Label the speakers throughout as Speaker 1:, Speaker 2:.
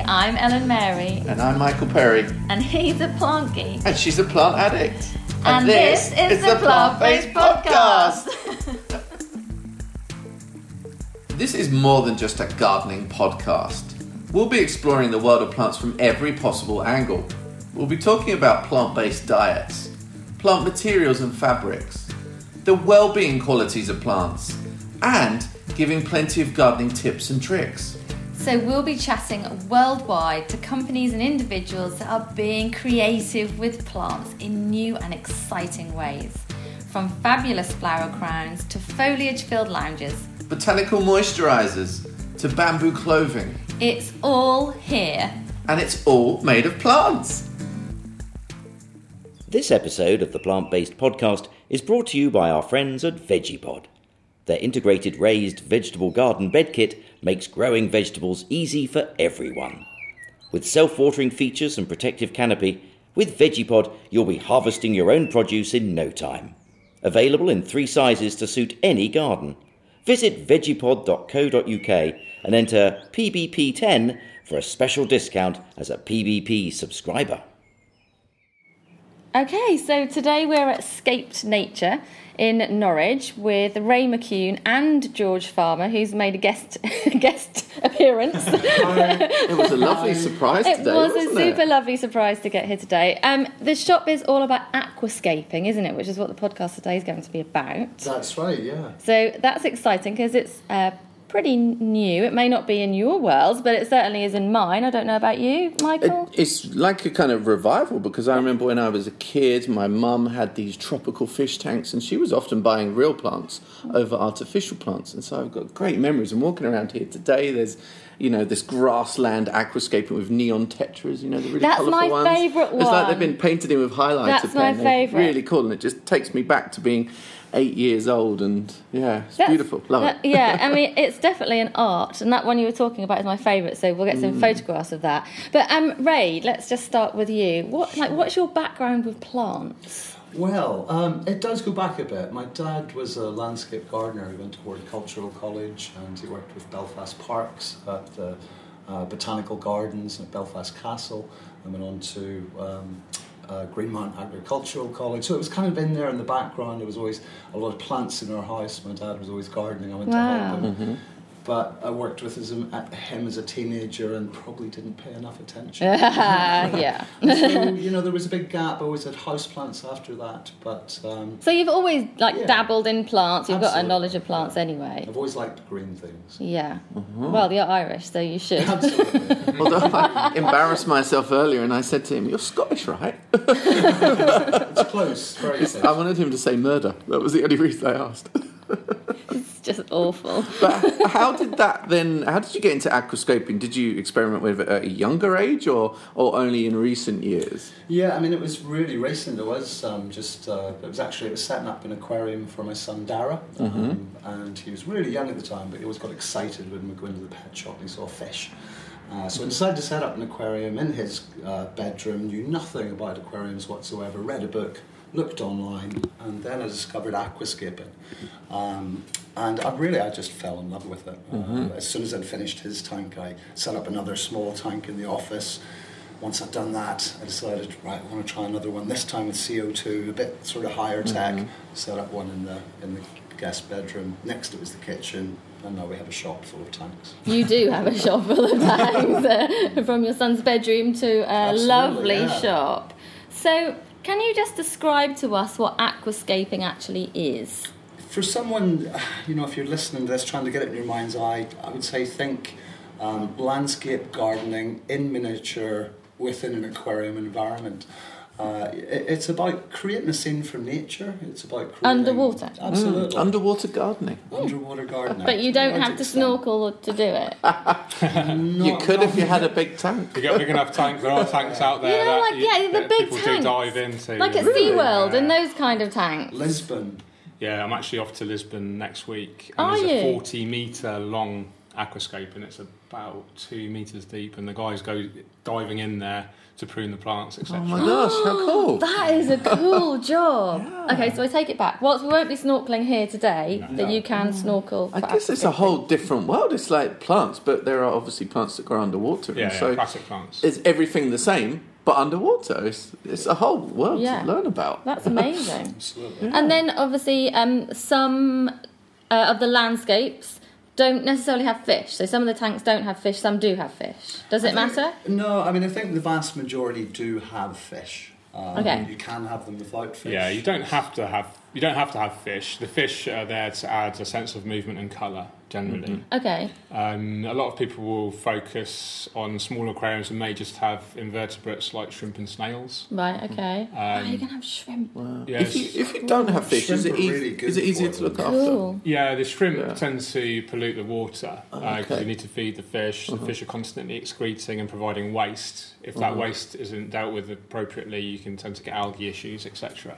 Speaker 1: I'm Ellen Mary.
Speaker 2: And I'm Michael Perry.
Speaker 1: And he's a plant geek.
Speaker 2: And she's a plant addict.
Speaker 1: And this is the Plant-Based Podcast.
Speaker 2: This is more than just a gardening podcast. We'll be exploring the world of plants from every possible angle. We'll be talking about plant-based diets, plant materials and fabrics, the well-being qualities of plants, and giving plenty of gardening tips and tricks.
Speaker 1: So we'll be chatting worldwide to companies and individuals that are being creative with plants in new and exciting ways. From fabulous flower crowns to foliage-filled lounges.
Speaker 2: Botanical moisturisers to bamboo clothing.
Speaker 1: It's all here.
Speaker 2: And it's all made of plants.
Speaker 3: This episode of the Plant-Based Podcast is brought to you by our friends at VeggiePod. Their integrated raised vegetable garden bed kit makes growing vegetables easy for everyone. With self-watering features and protective canopy, with VeggiePod you'll be harvesting your own produce in no time. Available in 3 sizes to suit any garden. Visit veggipod.co.uk and enter PBP10 for a special discount as a PBP subscriber.
Speaker 1: Okay, so today we're at Scaped Nature in Norwich with Ray McCune and George Farmer, who's made a guest appearance.
Speaker 2: It was a lovely surprise today,
Speaker 1: wasn't
Speaker 2: wasn't
Speaker 1: it? Super lovely surprise to get here today. The shop is all about aquascaping, isn't it? Which is what the podcast today is going to be about.
Speaker 4: That's right, yeah.
Speaker 1: So that's exciting because it's pretty new. It may not be in your world, but it certainly is in mine. I don't know about you, Michael.
Speaker 2: It's like a kind of revival because I remember when I was a kid, my mum had these tropical fish tanks and she was often buying real plants over artificial plants. And so I've got great memories. And walking around here today, there's, this grassland aquascaping with neon tetras, the really colourful ones.
Speaker 1: That's my favourite one.
Speaker 2: It's like they've been painted in with highlighter
Speaker 1: That's my
Speaker 2: pen.
Speaker 1: favourite.
Speaker 2: Really cool. And it just takes me back to being 8 years old, and it's beautiful. Love it.
Speaker 1: Yeah, I mean, it's definitely an art, and that one you were talking about is my favourite. So we'll get some photographs of that. But Ray, let's just start with you. What's your background with plants?
Speaker 4: Well, it does go back a bit. My dad was a landscape gardener. He went to Horticultural College, and he worked with Belfast Parks at the Botanical Gardens at Belfast Castle, and went on to Greenmount Agricultural College. So it was kind of in there in the background. There was always a lot of plants in our house. My dad was always gardening. I went to help him. Mm-hmm. But I worked with him as a teenager and probably didn't pay enough attention.
Speaker 1: Yeah.
Speaker 4: So, there was a big gap. I always had houseplants after that. But
Speaker 1: so you've always dabbled in plants. You've got a knowledge of plants anyway.
Speaker 4: I've always liked green things.
Speaker 1: Yeah. Mm-hmm. Well, you're Irish, so you should.
Speaker 4: Absolutely.
Speaker 2: Although I embarrassed myself earlier and I said to him, "You're Scottish, right?"
Speaker 4: It's close. Very close.
Speaker 2: I wanted him to say murder. That was the only reason I asked.
Speaker 1: It's just awful.
Speaker 2: But how did you get into aquascaping? Did you experiment with it at a younger age or only in recent years?
Speaker 4: Yeah, I mean, it was really recent. It was setting up an aquarium for my son Dara, and he was really young at the time, but he always got excited when we go into the pet shop and he saw fish. So I decided to set up an aquarium in his bedroom, knew nothing about aquariums whatsoever, read a book, looked online, and then I discovered aquascaping. And I just fell in love with it. As soon as I'd finished his tank, I set up another small tank in the office. Once I'd done that, I decided, I want to try another one, this time with CO2, a bit sort of higher tech. Set up one in the guest bedroom. Next it was the kitchen. And now we have a shop full of tanks.
Speaker 1: You do have a shop full of tanks, from your son's bedroom to a lovely shop. So, can you just describe to us what aquascaping actually is?
Speaker 4: For someone, if you're listening to this, trying to get it in your mind's eye, I would say think landscape gardening in miniature within an aquarium environment. It's about creating a scene from nature. It's about creating...
Speaker 1: Underwater?
Speaker 4: Absolutely.
Speaker 2: Underwater gardening.
Speaker 4: Underwater gardening.
Speaker 1: But you don't have to snorkel to do it.
Speaker 2: You could if you had a big tank.
Speaker 5: You got a big enough tank. There are tanks out there
Speaker 1: the big
Speaker 5: people
Speaker 1: tanks.
Speaker 5: do dive into.
Speaker 1: Like at SeaWorld and those kind of tanks.
Speaker 4: Lisbon.
Speaker 5: Yeah, I'm actually off to Lisbon next week.
Speaker 1: And
Speaker 5: there's
Speaker 1: you?
Speaker 5: a 40-metre long aquascape, and it's about 2 meters deep, and the guys go diving in there to prune the plants, etc.
Speaker 2: Oh my gosh, how cool!
Speaker 1: That is a cool job.
Speaker 2: Yeah.
Speaker 1: Okay, so I take it back. Whilst we won't be snorkelling here today, that you can snorkel.
Speaker 2: I
Speaker 1: for
Speaker 2: guess it's a
Speaker 1: aquascaping.
Speaker 2: whole different world. It's like plants, but there are obviously plants that grow underwater.
Speaker 5: Yeah,
Speaker 2: and so
Speaker 5: classic plants.
Speaker 2: is everything the same, but underwater? It's a whole world
Speaker 1: Yeah.
Speaker 2: to learn about.
Speaker 1: That's amazing.
Speaker 4: Absolutely.
Speaker 1: And then obviously some of the landscapes don't necessarily have fish. So some of the tanks don't have fish, some do have fish. Does it matter?
Speaker 4: No, I mean, I think the vast majority do have fish.
Speaker 1: Okay.
Speaker 4: You can have them without fish.
Speaker 5: Yeah, you don't have to have fish. The fish are there to add a sense of movement and colour generally.
Speaker 1: Okay.
Speaker 5: A lot of people will focus on small aquariums and may just have invertebrates like shrimp and snails.
Speaker 1: Right, okay. You can have shrimp.
Speaker 5: Yes.
Speaker 2: If you don't have fish, is
Speaker 4: Shrimp
Speaker 2: it
Speaker 4: are really good
Speaker 2: easier
Speaker 4: for
Speaker 2: to look
Speaker 4: them.
Speaker 2: after?
Speaker 1: Cool.
Speaker 5: Yeah, the shrimp
Speaker 2: Yeah.
Speaker 5: tend to pollute the water because
Speaker 2: okay.
Speaker 5: you need to feed the fish. The fish are constantly excreting and providing waste. If that waste isn't dealt with appropriately, you can tend to get algae issues, etc.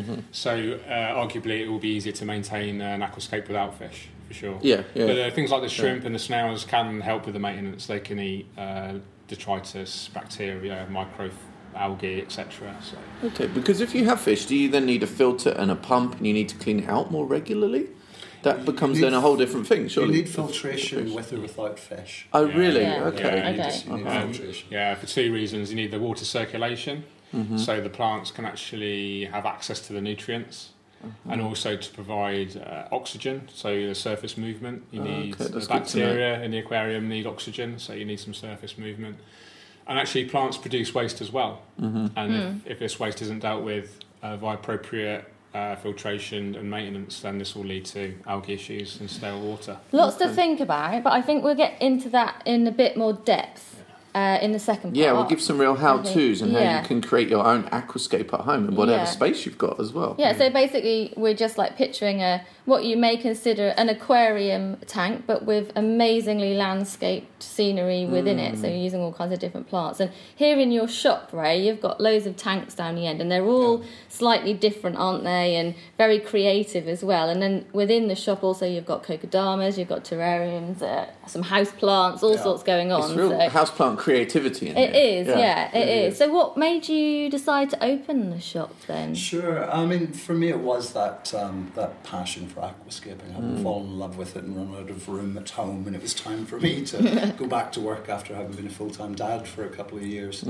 Speaker 5: So arguably it will be easier to maintain an aquascape without fish, for sure.
Speaker 2: Yeah.
Speaker 5: But things like the shrimp and the snails can help with the maintenance. They can eat detritus, bacteria, microalgae, etc. So.
Speaker 2: Okay, because if you have fish, do you then need a filter and a pump, and you need to clean it out more regularly? That becomes
Speaker 4: need-
Speaker 2: then a whole different thing,
Speaker 4: You
Speaker 2: surely.
Speaker 4: need filtration with or without fish.
Speaker 2: Oh, really?
Speaker 1: Yeah.
Speaker 2: Okay.
Speaker 5: Yeah,
Speaker 4: You
Speaker 1: Okay.
Speaker 4: just need
Speaker 5: Um,
Speaker 4: filtration.
Speaker 5: yeah, for two reasons. You need the water circulation, so the plants can actually have access to the nutrients, and also to provide oxygen, so the surface movement. You need
Speaker 2: okay,
Speaker 5: the
Speaker 2: that's good to know.
Speaker 5: bacteria in the aquarium need oxygen, so you need some surface movement. And actually, plants produce waste as well. And if this waste isn't dealt with via appropriate filtration and maintenance, then this will lead to algae issues and stale water.
Speaker 1: Lots to think about, but I think we'll get into that in a bit more depth in the second part.
Speaker 2: Yeah, we'll give some real how-tos and how
Speaker 1: Yeah.
Speaker 2: you can create your own aquascape at home in whatever
Speaker 1: Yeah.
Speaker 2: space you've got as well.
Speaker 1: Yeah, so basically we're just like picturing what you may consider an aquarium tank, but with amazingly landscaped scenery within it. So you're using all kinds of different plants. And here in your shop, Ray, you've got loads of tanks down the end, and they're all slightly different, aren't they? And very creative as well. And then within the shop also you've got kokodamas, you've got terrariums, some house plants, all sorts going on.
Speaker 2: It's real
Speaker 1: So
Speaker 2: houseplant creativity in
Speaker 1: it
Speaker 2: here.
Speaker 1: is, yeah, it is. So what made you decide to open the shop then?
Speaker 4: Sure. I mean, for me, it was that that passion for aquascaping. I'd fallen in love with it and run out of room at home, and it was time for me to go back to work after having been a full-time dad for a couple of years.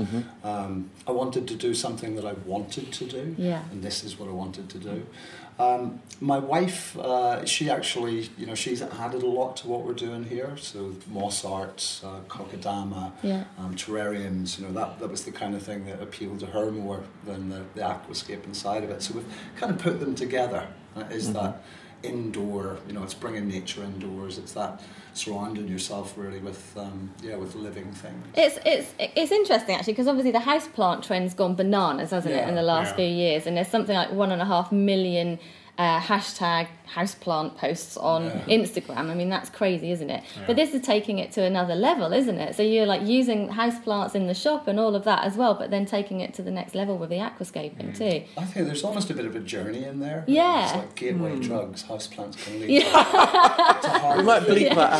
Speaker 4: I wanted to do something that I wanted to do, and this is what I wanted to do. My wife, she actually, she's added a lot to what we're doing here. So moss arts, kokedama, terrariums, that was the kind of thing that appealed to her more than the aquascaping side of it. So we've kind of put them together. Is that indoor, it's bringing nature indoors. It's that surrounding yourself really with living things.
Speaker 1: It's interesting actually, because obviously the houseplant trend's gone bananas, hasn't it, in the last few years, and there's something like 1.5 million hashtag houseplant posts on Instagram. I mean, that's crazy, isn't it? But this is taking it to another level, isn't it? So you're like using houseplants in the shop and all of that as well, but then taking it to the next level with the aquascaping too.
Speaker 4: I think there's almost a bit of a journey in there.
Speaker 1: Yeah.
Speaker 4: It's like gateway drugs, houseplants can lead to
Speaker 2: We might bleep that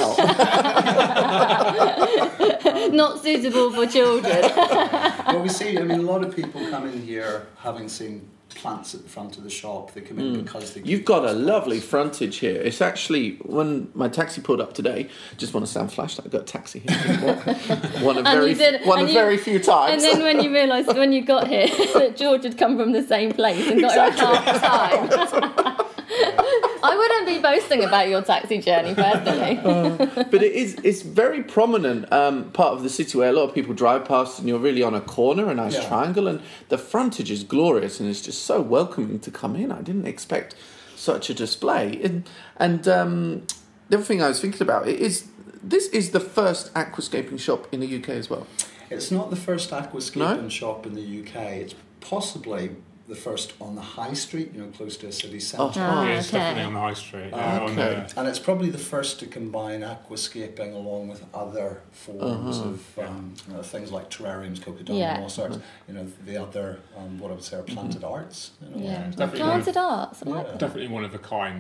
Speaker 2: out.
Speaker 1: Not suitable for children.
Speaker 4: Well, we see, a lot of people come in here having seen plants at the front of the shop. They come in because they...
Speaker 2: You've got a lovely frontage here. It's actually, when my taxi pulled up today, just want to sound flash that I got a taxi here before. one of very few times.
Speaker 1: And then when you realised when you got here that George had come from the same place and got here at half the time. I wouldn't be boasting about your taxi journey personally.
Speaker 2: But it's very prominent part of the city where a lot of people drive past, and you're really on a corner, a nice triangle, and the frontage is glorious, and it's just so welcoming to come in. I didn't expect such a display. And the other thing I was thinking about this is the first aquascaping shop in the UK as well.
Speaker 4: It's not the first aquascaping shop in the UK. It's possibly the first on the high street, close to a city centre.
Speaker 5: Yeah, it's definitely on the high street.
Speaker 4: And it's probably the first to combine aquascaping along with other forms of things like terrariums, kokedama, moss arts, the other, what I would say are planted arts.
Speaker 1: Planted arts, I like that.
Speaker 5: Definitely one of a kind.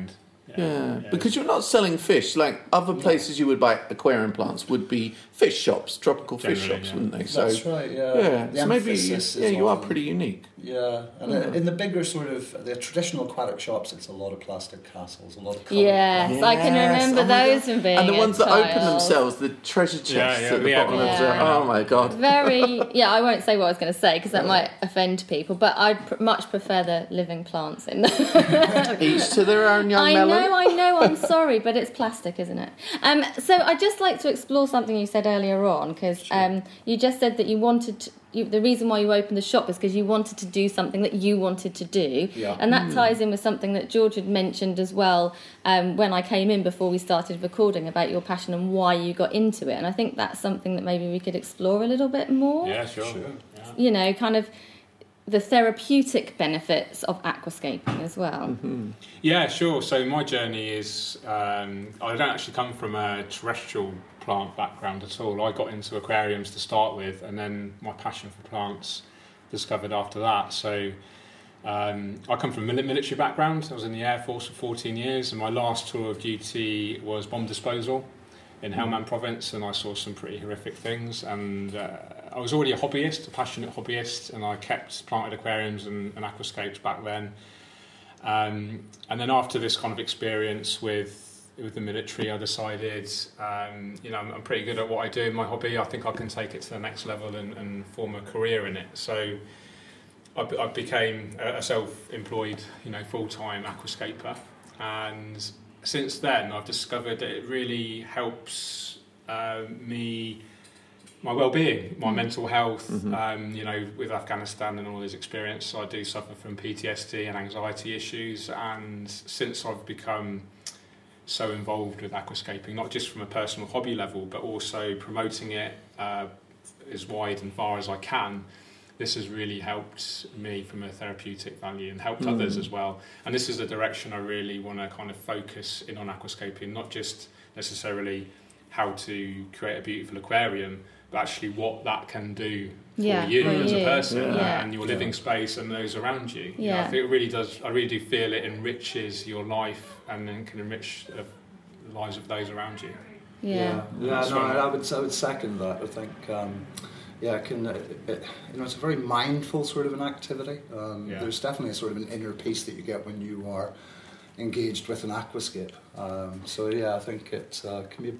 Speaker 2: Yeah, because you're not selling fish. Like other places you would buy aquarium plants would be fish shops, tropical fish shops, wouldn't they? So,
Speaker 4: that's right, yeah.
Speaker 2: Yeah, so maybe you are pretty unique.
Speaker 4: Yeah, and in the bigger sort of the traditional aquatic shops, it's a lot of plastic castles, a lot of coloured
Speaker 1: Yes, I can remember those from being
Speaker 2: and the ones that open
Speaker 1: child.
Speaker 2: themselves, the treasure chests at the bottom of the...
Speaker 1: Yeah.
Speaker 2: Oh my god.
Speaker 1: Very, I won't say what I was going to say because that might offend people, but I'd much prefer the living plants in there.
Speaker 2: Each to their own, young melon.
Speaker 1: I know, I'm sorry, but it's plastic, isn't it? So I'd just like to explore something you said earlier on, because you just said that you wanted to, the reason why you opened the shop is because you wanted to do something that you wanted to do.
Speaker 4: Yeah.
Speaker 1: And that ties in with something that George had mentioned as well when I came in before we started recording about your passion and why you got into it. And I think that's something that maybe we could explore a little bit more.
Speaker 5: Yeah, sure.
Speaker 1: Yeah. You know, kind of the therapeutic benefits of aquascaping as well.
Speaker 2: Mm-hmm.
Speaker 5: Yeah, sure. So my journey is, I don't actually come from a terrestrial plant background at all. I got into aquariums to start with, and then my passion for plants discovered after that. So I come from a military background. I was in the Air Force for 14 years, and my last tour of duty was bomb disposal in Helmand Province, and I saw some pretty horrific things. And I was already a hobbyist, a passionate hobbyist, and I kept planted aquariums and aquascapes back then. And then after this kind of experience with the military, I decided, I'm pretty good at what I do in my hobby. I think I can take it to the next level and form a career in it. So I became a self-employed, full-time aquascaper. And since then, I've discovered that it really helps my well-being, my mental health. With Afghanistan and all this experience, I do suffer from PTSD and anxiety issues. And since I've become so involved with aquascaping, not just from a personal hobby level, but also promoting it as wide and far as I can, this has really helped me from a therapeutic value and helped others as well. And this is the direction I really want to kind of focus in on aquascaping, not just necessarily how to create a beautiful aquarium, but actually what that can do for you as a person and your living space and those around you.
Speaker 1: Yeah.
Speaker 5: I think it really does. I really do feel it enriches your life and then can enrich the lives of those around you.
Speaker 4: I would second that. I think it's a very mindful sort of an activity. There's definitely a sort of an inner peace that you get when you are engaged with an aquascape. I think it can be.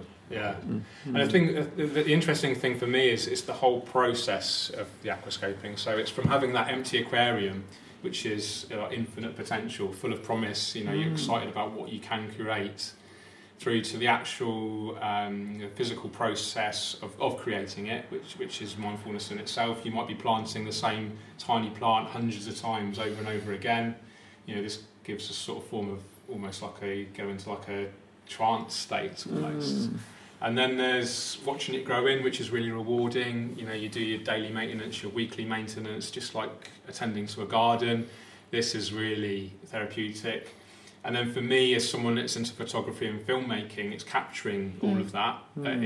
Speaker 5: And I think the interesting thing for me is it's the whole process of the aquascaping. So it's from having that empty aquarium, which is infinite potential, full of promise. You're excited about what you can create, through to the actual physical process of creating it, which is mindfulness in itself. You might be planting the same tiny plant hundreds of times over and over again. This gives a sort of form of almost like go into like a trance state almost. And then there's watching it grow in, which is really rewarding. You do your daily maintenance, your weekly maintenance, just like attending to a garden. This is really therapeutic. And then for me, as someone that's into photography and filmmaking, it's capturing all of that,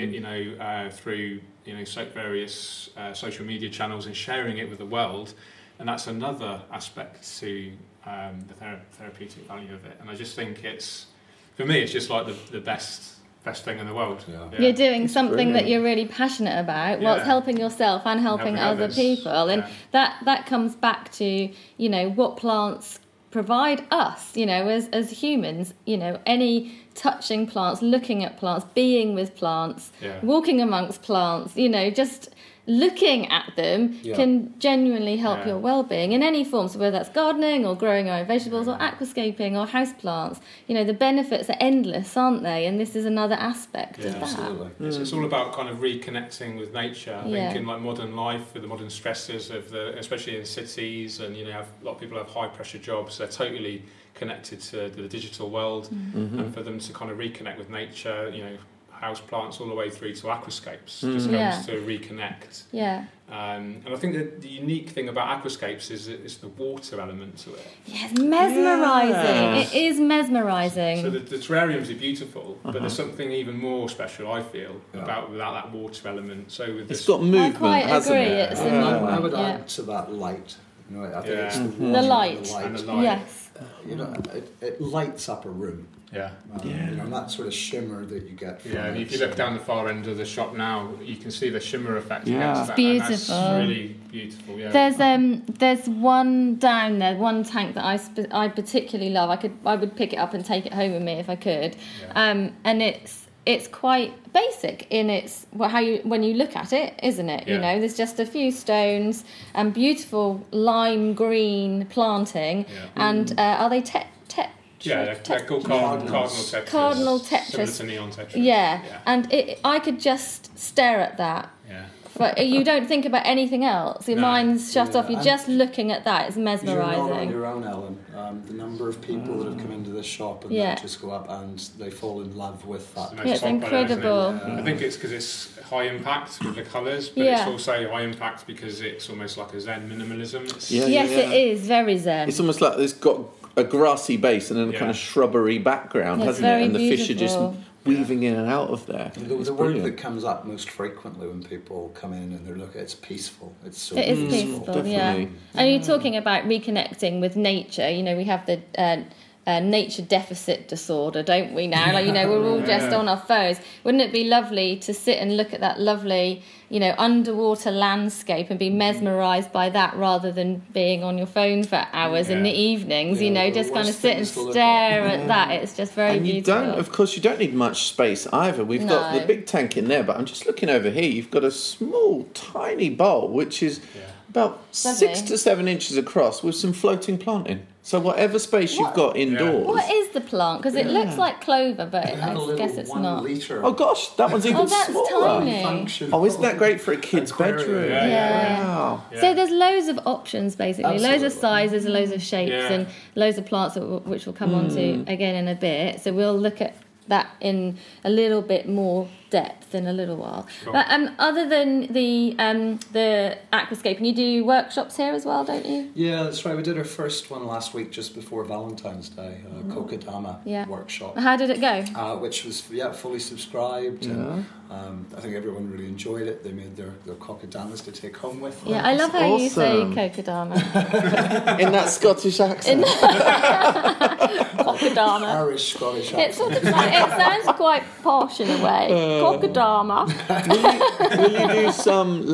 Speaker 5: through various social media channels and sharing it with the world. And that's another aspect to the therapeutic value of it. And I just think for me, it's just like the best thing in the world.
Speaker 1: You're doing something that you're really passionate about whilst helping yourself and helping other people, and that comes back to what plants provide us as humans. Any touching plants, looking at plants, being with plants, walking amongst plants, just looking at them can genuinely help your well-being in any form. So whether that's gardening or growing your own vegetables or aquascaping or houseplants, the benefits are endless, aren't they? And this is another aspect of that.
Speaker 4: Absolutely.
Speaker 5: It's all about kind of reconnecting with nature. I think in like modern life, with the modern stresses especially in cities, and a lot of people have high pressure jobs. They're totally connected to the digital world, and for them to kind of reconnect with nature, house plants all the way through to aquascapes just helps to reconnect. And I think the unique thing about aquascapes is the water element to it.
Speaker 1: Yeah, it's mesmerising. It is mesmerising.
Speaker 5: So the terrariums are beautiful, but there's something even more special, I feel, without that water element. So with
Speaker 2: it's got movement,
Speaker 1: I quite
Speaker 2: hasn't
Speaker 1: agree.
Speaker 2: it?
Speaker 1: It's
Speaker 4: I would add to that light. You know, I think it's
Speaker 5: Yeah.
Speaker 4: the,
Speaker 1: The
Speaker 4: water,
Speaker 1: light.
Speaker 5: And the light.
Speaker 1: Yes.
Speaker 4: You know, it lights up a room.
Speaker 5: Yeah.
Speaker 4: You know, and that sort of shimmer that you get from
Speaker 5: Yeah, and
Speaker 4: it.
Speaker 5: if you look down the far end of the shop now, you can see the shimmer effect
Speaker 2: Yeah.
Speaker 5: against that.
Speaker 1: Beautiful.
Speaker 5: And that's really beautiful. Yeah.
Speaker 1: There's one down there, one tank that I particularly love. I would pick it up and take it home with me if I could.
Speaker 5: Yeah.
Speaker 1: And it's quite basic in its when you look at it, isn't it?
Speaker 5: Yeah.
Speaker 1: You know, there's just a few stones and beautiful lime green planting.
Speaker 5: Yeah.
Speaker 1: And are they
Speaker 5: Yeah, they're called cardinal tetras.
Speaker 1: Cardinal
Speaker 5: Similar
Speaker 1: tetras.
Speaker 5: to neon tetras.
Speaker 1: Yeah. And I could just stare at that.
Speaker 5: Yeah.
Speaker 1: But you don't think about anything else. Your
Speaker 5: No.
Speaker 1: mind's shut
Speaker 4: Yeah,
Speaker 1: off. You're
Speaker 4: and
Speaker 1: just looking at that. It's
Speaker 4: You're not on
Speaker 1: mesmerising.
Speaker 4: your own, Ellen. The number of people that have come into this shop and
Speaker 1: Yeah.
Speaker 4: they just go up and they fall in love with that.
Speaker 5: It's the most
Speaker 1: Yeah, it's
Speaker 5: popular, isn't it?
Speaker 1: incredible.
Speaker 4: Yeah.
Speaker 5: I think it's because it's high impact with the colours, but
Speaker 1: Yeah.
Speaker 5: it's also high impact because it's almost like a Zen minimalism. It's,
Speaker 2: Yeah.
Speaker 1: Yes, it is very zen.
Speaker 2: It's almost like it's got a grassy base and then a
Speaker 5: Yeah.
Speaker 2: kind of shrubbery background,
Speaker 1: It's
Speaker 2: hasn't
Speaker 1: very
Speaker 2: it? And the fish are just
Speaker 1: beautiful.
Speaker 2: weaving in and out of there.
Speaker 4: The
Speaker 2: It's
Speaker 4: word
Speaker 2: brilliant.
Speaker 4: that comes up most frequently when people come in and they're looking, it's peaceful. It's so
Speaker 1: It is
Speaker 4: peaceful.
Speaker 1: peaceful, yeah.
Speaker 2: definitely.
Speaker 1: And you're talking about reconnecting with nature. You know, we have the nature deficit disorder, don't we now? Like, you know, we're all just
Speaker 5: Yeah.
Speaker 1: on our phones. Wouldn't it be lovely to sit and look at that lovely, you know, underwater landscape and be mesmerised by that rather than being on your phone for hours in the
Speaker 5: Yeah.
Speaker 1: evenings,
Speaker 4: Yeah,
Speaker 1: you know,
Speaker 4: the
Speaker 1: just kind of
Speaker 4: worst
Speaker 1: sit and
Speaker 4: things to look
Speaker 1: stare
Speaker 4: at.
Speaker 1: at that. It's just very
Speaker 2: And you
Speaker 1: beautiful.
Speaker 2: don't, of course, you don't need much space either. We've got
Speaker 1: No.
Speaker 2: the big tank in there, but I'm just looking over here. You've got a small, tiny bowl, which is about
Speaker 1: Lovely.
Speaker 2: 6 to 7 inches across with some floating planting. So whatever space you've got indoors.
Speaker 1: What is the plant? Because it looks like clover, but
Speaker 4: They have a
Speaker 1: I
Speaker 4: little
Speaker 1: guess it's
Speaker 4: 1
Speaker 1: not.
Speaker 4: litre
Speaker 2: Oh gosh, that one's even
Speaker 1: Oh, that's
Speaker 2: smaller.
Speaker 1: tiny.
Speaker 4: function.
Speaker 2: Oh, isn't that great for a kid's
Speaker 4: Aquarium.
Speaker 2: bedroom?
Speaker 5: Yeah.
Speaker 2: Wow.
Speaker 5: Yeah.
Speaker 1: So there's loads of options, basically, loads of
Speaker 4: Absolutely.
Speaker 1: sizes and loads of shapes,
Speaker 5: Yeah.
Speaker 1: and loads of plants which we'll come on to again in a bit. So we'll look at that in a little bit more depth in a little while.
Speaker 5: Cool.
Speaker 1: But other than the aquascaping, you do workshops here as well, don't you?
Speaker 4: Yeah, that's right. We did our first one last week just before Valentine's Day, a Kokedama
Speaker 1: Yeah.
Speaker 4: workshop.
Speaker 1: How did it go?
Speaker 4: Which was fully subscribed. And, I think everyone really enjoyed it. They made their kokedamas to take home with them.
Speaker 1: Yeah, I love how you say
Speaker 2: awesome.
Speaker 1: kokedama.
Speaker 2: In that Scottish accent.
Speaker 1: Kokedama.
Speaker 4: Irish Scottish
Speaker 1: It sort of it sounds quite posh in a way. Kokedama.
Speaker 2: Will you do some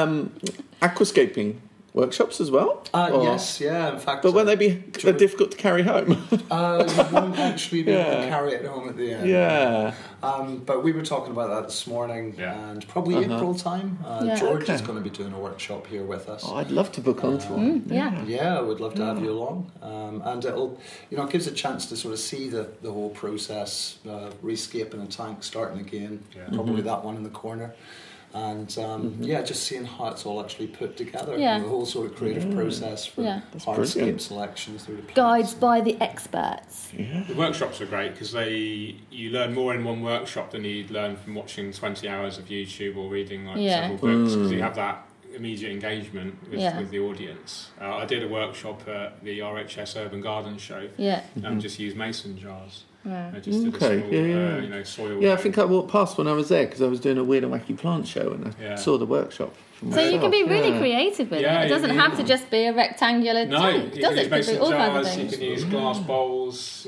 Speaker 2: aquascaping workshops as well? Or-
Speaker 4: Yes, yeah. In fact,
Speaker 2: But won't they be difficult to carry home?
Speaker 4: you won't actually be able to carry it home at the end.
Speaker 2: Yeah.
Speaker 4: But we were talking about that this morning,
Speaker 5: Yeah.
Speaker 4: and probably April time.
Speaker 1: Yeah.
Speaker 4: George is
Speaker 2: Okay.
Speaker 4: going to be doing a workshop here with us.
Speaker 2: Oh, I'd love to book onto one.
Speaker 1: Yeah.
Speaker 4: Yeah, I would love to have you along, and it'll, it gives a chance to sort of see the whole process, rescaping a tank, starting again,
Speaker 5: Yeah.
Speaker 4: probably that one in the corner, and just seeing how it's all actually put together,
Speaker 1: Yeah.
Speaker 4: the whole sort of creative process for
Speaker 1: Yeah.
Speaker 4: hardscape
Speaker 2: brilliant.
Speaker 4: selection through the plants.
Speaker 1: Guides by the experts.
Speaker 5: The workshops are great because you learn more in one workshop than you'd learn from watching 20 hours of YouTube or reading
Speaker 1: Yeah.
Speaker 5: several books because you have that immediate engagement with,
Speaker 1: Yeah.
Speaker 5: with the audience. I did a workshop at the RHS Urban Garden Show
Speaker 1: Yeah.
Speaker 5: and just used mason jars.
Speaker 1: Right.
Speaker 5: I just did
Speaker 2: Okay,
Speaker 5: a small,
Speaker 2: yeah.
Speaker 5: soil.
Speaker 2: Yeah, I think I walked past when I was there because I was doing a Weird and Wacky Plant show and I
Speaker 5: Yeah.
Speaker 2: saw the workshop. for
Speaker 1: So you can be
Speaker 2: myself,
Speaker 1: really
Speaker 2: yeah.
Speaker 1: creative with
Speaker 5: Yeah,
Speaker 1: it. It doesn't
Speaker 5: yeah.
Speaker 1: have to just be a rectangular
Speaker 5: No,
Speaker 1: tank,
Speaker 5: you
Speaker 1: does
Speaker 5: can
Speaker 1: it?
Speaker 5: use
Speaker 1: It could be
Speaker 5: mason
Speaker 1: all kinds of
Speaker 5: jars, you
Speaker 1: things.
Speaker 5: can use glass bowls,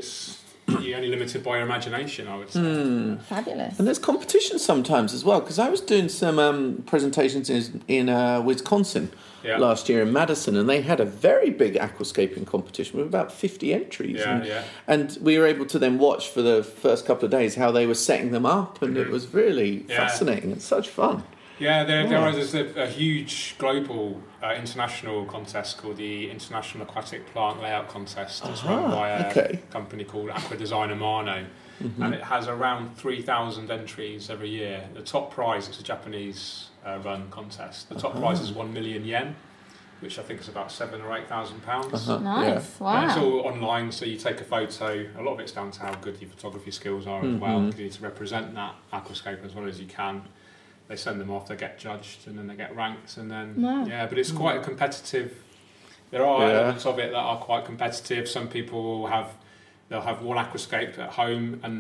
Speaker 5: you're only limited by your imagination, I would say.
Speaker 1: Fabulous.
Speaker 2: And there's competition sometimes as well because I was doing some presentations in Wisconsin
Speaker 5: Yeah.
Speaker 2: last year in Madison, and they had a very big aquascaping competition with about 50 entries.
Speaker 5: Yeah,
Speaker 2: and,
Speaker 5: yeah.
Speaker 2: and we were able to then watch for the first couple of days how they were setting them up, and it was really
Speaker 5: Yeah.
Speaker 2: fascinating. It's such fun.
Speaker 5: Yeah, there's a huge global international contest called the International Aquatic Plant Layout Contest. It's run by a company called Aqua Design Amano, and it has around 3,000 entries every year. The top prize, it's a Japanese run contest, the top prize is 1 million yen, which I think is about £7,000 or £8,000.
Speaker 1: Nice.
Speaker 5: And it's
Speaker 1: Wow.
Speaker 5: all online, so you take a photo. A lot of it's down to how good your photography skills are as well. You need to represent that aquascape as well as you can. They send them off, they get judged, and then they get ranked, and then
Speaker 1: Wow.
Speaker 5: but it's quite a competitive. There are elements of it that are quite competitive. Some people they'll have one aquascape at home, and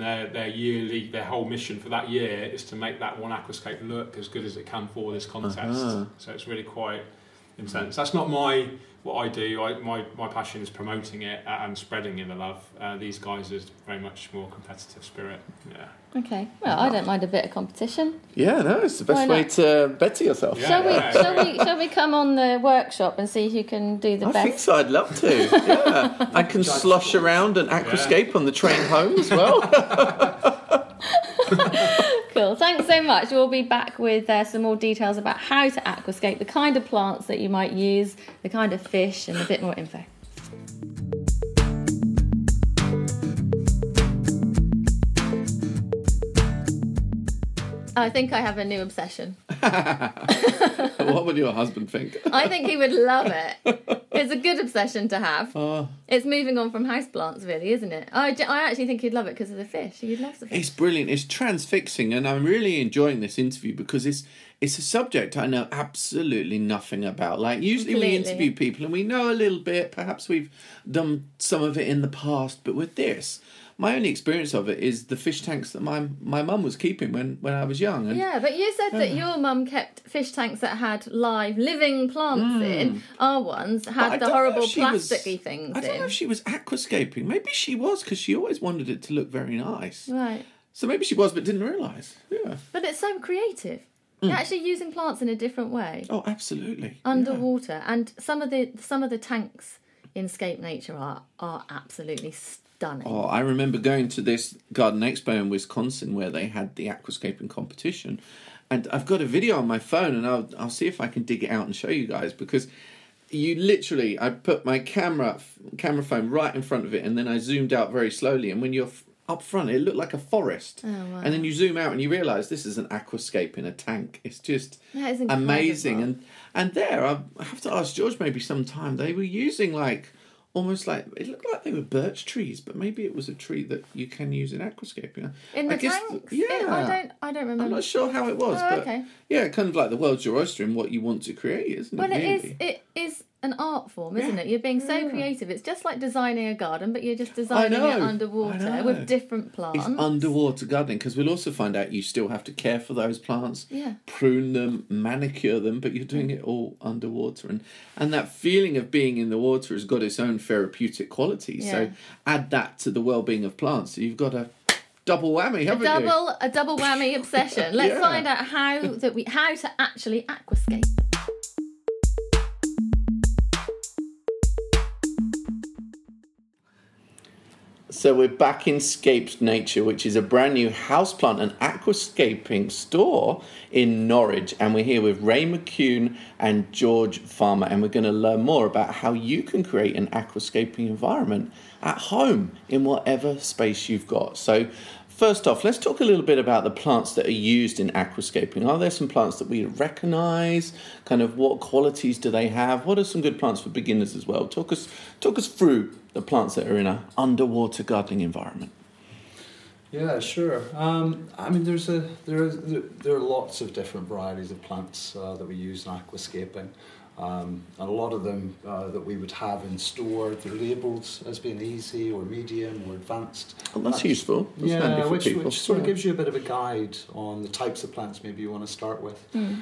Speaker 5: their whole mission for that year is to make that one aquascape look as good as it can for this contest. So it's really quite in sense. That's not what I do. My passion is promoting it and spreading the love. These guys is very much more competitive spirit. Yeah.
Speaker 1: Okay. Well, I don't mind a bit of competition.
Speaker 2: Yeah, no, it's the best
Speaker 1: Why
Speaker 2: way
Speaker 1: not?
Speaker 2: to better yourself.
Speaker 5: Yeah.
Speaker 1: Shall we come on the workshop and see who can do the
Speaker 2: I
Speaker 1: best?
Speaker 2: think so. I'd love to. Yeah, I can slosh around and aquascape on the train home as well.
Speaker 1: Cool. Thanks so much. We'll be back with some more details about how to aquascape, the kind of plants that you might use, the kind of fish, and a bit more info. I think I have a new obsession.
Speaker 2: What would your husband think?
Speaker 1: I think he would love it. It's a good obsession to have.
Speaker 2: Oh.
Speaker 1: It's moving on from houseplants, really, isn't it? I actually think he'd love it because of the fish. He'd love the fish.
Speaker 2: It's brilliant. It's transfixing, and I'm really enjoying this interview because it's a subject I know absolutely nothing about. Like, usually we interview people and we know a little bit. Perhaps we've done some of it in the past, but with this, my only experience of it is the fish tanks that my mum was keeping when I was young. And
Speaker 1: yeah, but you said that your mum kept fish tanks that had live, living plants in. Our ones had the horrible plasticky things
Speaker 2: I don't know if she was aquascaping. Maybe she was, because she always wanted it to look very nice.
Speaker 1: Right.
Speaker 2: So maybe she was, but didn't realise. Yeah.
Speaker 1: But it's so creative. You're actually using plants in a different way.
Speaker 2: Oh, absolutely.
Speaker 1: Underwater. And some of the tanks in Scape Nature are absolutely stunning.
Speaker 2: Oh, I remember going to this garden expo in Wisconsin where they had the aquascaping competition, and I've got a video on my phone, and I'll see if I can dig it out and show you guys, because I put my camera phone right in front of it, and then I zoomed out very slowly, and when you're up front, it looked like a forest.
Speaker 1: Oh, wow.
Speaker 2: And then you zoom out and you realise this is an aquascape in a tank. It's just
Speaker 1: That is
Speaker 2: amazing.
Speaker 1: incredible.
Speaker 2: And there, I have to ask George maybe sometime, they were using almost like, it looked like they were birch trees, but maybe it was a tree that you can use in aquascaping.
Speaker 1: In the tanks?
Speaker 2: Yeah.
Speaker 1: I don't remember.
Speaker 2: I'm not sure how it was,
Speaker 1: Oh,
Speaker 2: but
Speaker 1: okay.
Speaker 2: yeah, kind of like the world's your oyster and what you want to create, isn't
Speaker 1: Well,
Speaker 2: it? Really?
Speaker 1: it is an art form, isn't
Speaker 2: Yeah.
Speaker 1: it? You're being so creative. It's just like designing a garden, but you're just designing it
Speaker 2: I
Speaker 1: underwater
Speaker 2: know.
Speaker 1: with different plants.
Speaker 2: It's underwater gardening, because we'll also find out you still have to care for those plants,
Speaker 1: Yeah.
Speaker 2: prune them, manicure them, but you're doing it all underwater. And that feeling of being in the water has got its own therapeutic qualities. So
Speaker 1: Yeah.
Speaker 2: add that to the well-being of plants. So you've got a double whammy, haven't you?
Speaker 1: A double whammy obsession. Let's
Speaker 2: Yeah.
Speaker 1: find out how to actually aquascape.
Speaker 2: So we're back in Scape Nature, which is a brand new houseplant and aquascaping store in Norwich. And we're here with Ray McCune and George Farmer. And we're going to learn more about how you can create an aquascaping environment at home in whatever space you've got. So first off, let's talk a little bit about the plants that are used in aquascaping. Are there some plants that we recognise? Kind of what qualities do they have? What are some good plants for beginners as well? Talk us through the plants that are in an underwater gardening environment.
Speaker 4: Yeah, sure. I mean, there are lots of different varieties of plants that we use in aquascaping. And a lot of them that we would have in store, they're labelled as being easy or medium or advanced.
Speaker 2: Well, that's useful. That's handy for
Speaker 4: which
Speaker 2: people.
Speaker 4: sort of gives you a bit of a guide on the types of plants maybe you want to start with.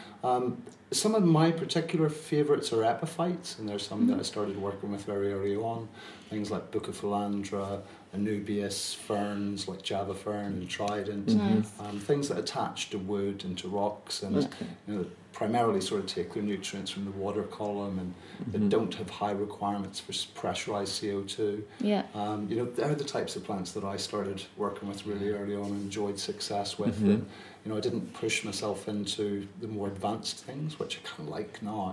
Speaker 4: Some of my particular favourites are epiphytes, and there's some that I started working with very early on. Things like Bucophilandra, Anubias, ferns like Java fern and trident, things that attach to wood and to rocks, and primarily sort of take their nutrients from the water column, and they don't have high requirements for pressurized CO2.
Speaker 1: Yeah.
Speaker 4: They're the types of plants that I started working with really early on and enjoyed success with. And, I didn't push myself into the more advanced things, which I kind of like now.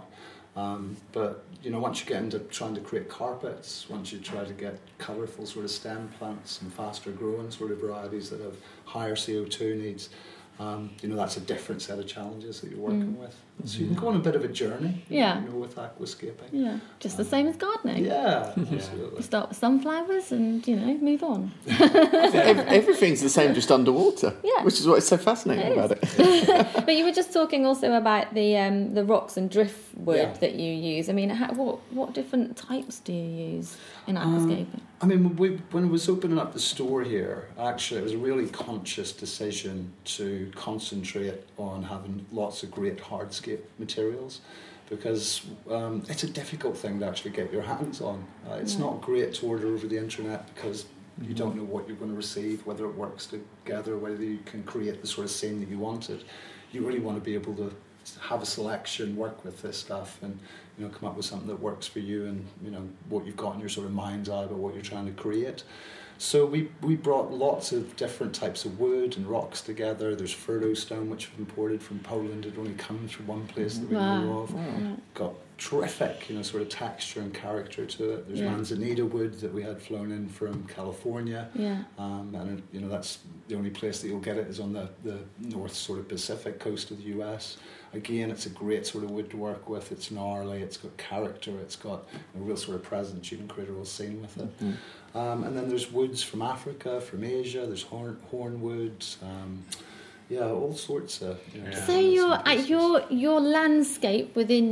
Speaker 4: But once you get into trying to create carpets, once you try to get colourful sort of stem plants and faster growing sort of varieties that have higher CO2 needs, that's a different set of challenges that you're working with. So you can go on a bit of a journey, with aquascaping.
Speaker 1: Yeah, just the same as gardening.
Speaker 4: Yeah, absolutely.
Speaker 1: Start with sunflowers and, move on.
Speaker 2: Everything's the same, just underwater.
Speaker 1: Yeah.
Speaker 2: Which is what is so fascinating about it.
Speaker 1: But you were just talking also about the rocks and driftwood that you use. I mean, what different types do you use in aquascaping?
Speaker 4: I mean, when I was opening up the store here, actually, it was a really conscious decision to concentrate on having lots of great hardscape materials. because it's a difficult thing to actually get your hands on. It's not great to order over the internet because you don't know what you're going to receive, whether it works together, whether you can create the sort of scene that you wanted. You really want to be able to have a selection, work with this stuff, and come up with something that works for you and what you've got in your sort of mind's eye about what you're trying to create. So we brought lots of different types of wood and rocks together. There's Furlough stone, which we've imported from Poland. It only comes from one place that we know of. Got terrific, sort of texture and character to it. There's manzanita wood that we had flown in from California. And that's the only place that you'll get it is on the north sort of Pacific coast of the US. Again, it's a great sort of wood to work with. It's gnarly, it's got character, it's got a real sort of presence. You can create a real scene with it. And then there's woods from Africa, from Asia. There's horn woods. All sorts of.
Speaker 1: So your landscape within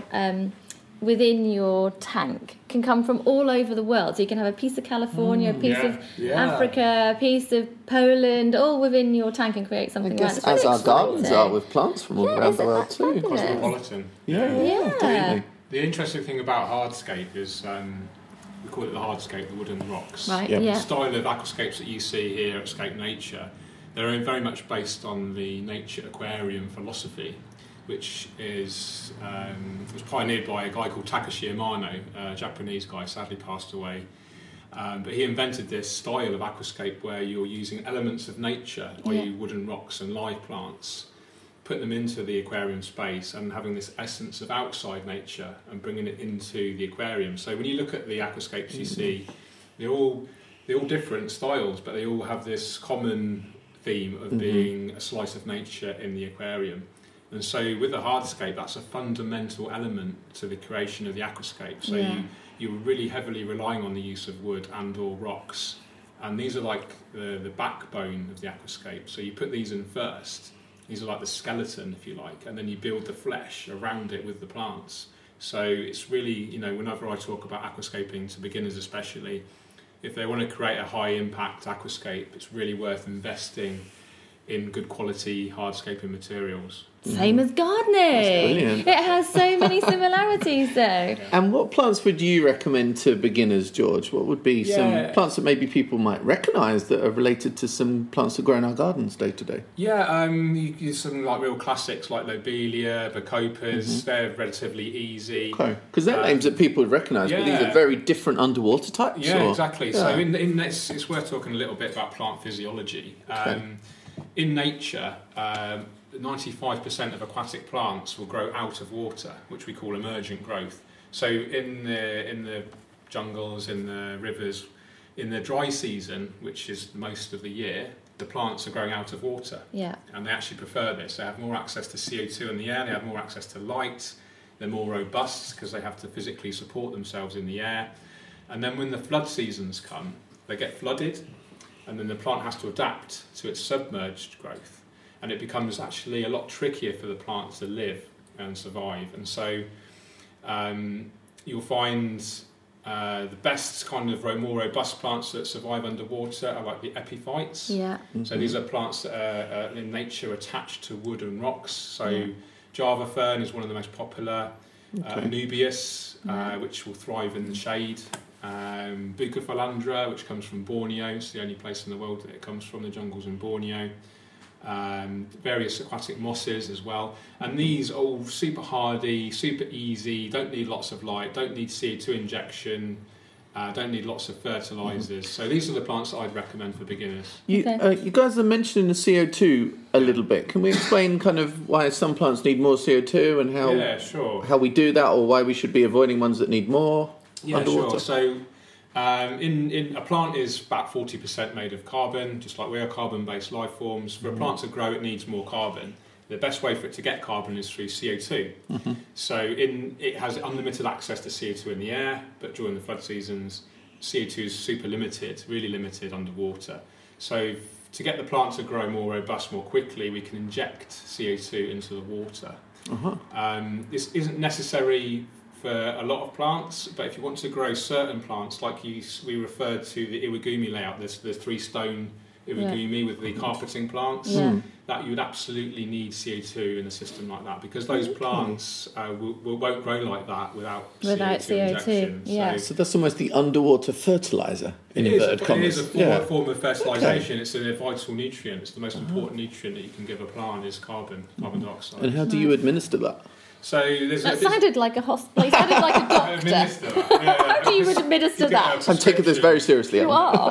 Speaker 1: your tank can come from all over the world. So you can have a piece of California, a piece of Africa, a piece of Poland, all within your tank and create something like that.
Speaker 2: As our gardens are with plants from all around the world too.
Speaker 5: Cosmopolitan.
Speaker 1: Yeah.
Speaker 5: The interesting thing about hardscape is we call it the hardscape, the wood and the rocks.
Speaker 1: Right.
Speaker 2: Yeah.
Speaker 1: Yeah.
Speaker 5: The style of aquascapes that you see here at Scape Nature, they're very much based on the nature aquarium philosophy, which was pioneered by a guy called Takashi Amano, a Japanese guy, sadly passed away. But he invented this style of aquascape where you're using elements of nature, i.e. wood and rocks and live plants, putting them into the aquarium space and having this essence of outside nature and bringing it into the aquarium. So when you look at the aquascapes you see, they're all different styles, but they all have this common theme of being a slice of nature in the aquarium. And so with the hardscape, that's a fundamental element to the creation of the aquascape. So you're really heavily relying on the use of wood and or rocks. And these are like the backbone of the aquascape. So you put these in first. These are like the skeleton, if you like, and then you build the flesh around it with the plants. So it's really, whenever I talk about aquascaping to beginners especially, if they want to create a high impact aquascape, it's really worth investing in good quality hardscaping materials.
Speaker 1: Same as gardening.
Speaker 2: Brilliant.
Speaker 1: It has so many similarities though.
Speaker 2: And what plants would you recommend to beginners, George? What would be some plants that maybe people might recognise that are related to some plants that grow in our gardens day to day?
Speaker 5: You use some like real classics like lobelia, bacopas. They're relatively easy.
Speaker 2: Okay, because they're names that people would recognise, but these are very different underwater types.
Speaker 5: Yeah, exactly. Yeah. So in this, it's worth talking a little bit about plant physiology. In nature, 95% of aquatic plants will grow out of water, which we call emergent growth. So in the jungles, in the rivers, in the dry season, which is most of the year, the plants are growing out of water. Yeah. And they actually prefer this. They have more access to CO2 in the air, they have more access to light, they're more robust because they have to physically support themselves in the air. And then when the flood seasons come, they get flooded, and then the plant has to adapt to its submerged growth. And it becomes actually a lot trickier for the plant to live and survive. And so you'll find the best kind of more robust plants that survive underwater are like the epiphytes. Yeah. So these are plants that are in nature attached to wood and rocks. So Java fern is one of the most popular. Anubias, which will thrive in the shade. Bucophalandra, which comes from Borneo. It's the only place in the world that it comes from, the jungles in Borneo. Various aquatic mosses as well. And these are all super hardy, super easy, don't need lots of light, don't need CO2 injection, don't need lots of fertilisers. So these are the plants that I'd recommend for beginners. You
Speaker 2: guys are mentioning the CO2 a little bit. Can we explain kind of why some plants need more CO2 and how we do that, or why we should be avoiding ones that need more?
Speaker 5: Yeah, underwater? Sure. So in a plant is about 40% made of carbon, just like we are carbon-based life forms. For a plant to grow, it needs more carbon. The best way for it to get carbon is through CO2. So it has unlimited access to CO2 in the air, but during the flood seasons, CO2 is super limited, really limited underwater. So to get the plant to grow more robust more quickly, we can inject CO2 into the water. This isn't necessary for a lot of plants, but if you want to grow certain plants, like we referred to the Iwagumi layout, there's the 3-stone Iwagumi with the carpeting plants. that you would absolutely need CO2 in a system like that, because those plants won't grow like that without CO2 injection.
Speaker 1: Yeah.
Speaker 2: So that's almost the underwater fertiliser, in inverted commas.
Speaker 5: It is a form of fertilisation. It's a vital nutrient. It's the most important nutrient that you can give a plant is carbon dioxide.
Speaker 2: And how do you administer that?
Speaker 5: So
Speaker 1: that sounded like a hospital. It sounded like a doctor. How do you administer that?
Speaker 2: I'm taking this very seriously.
Speaker 1: You are.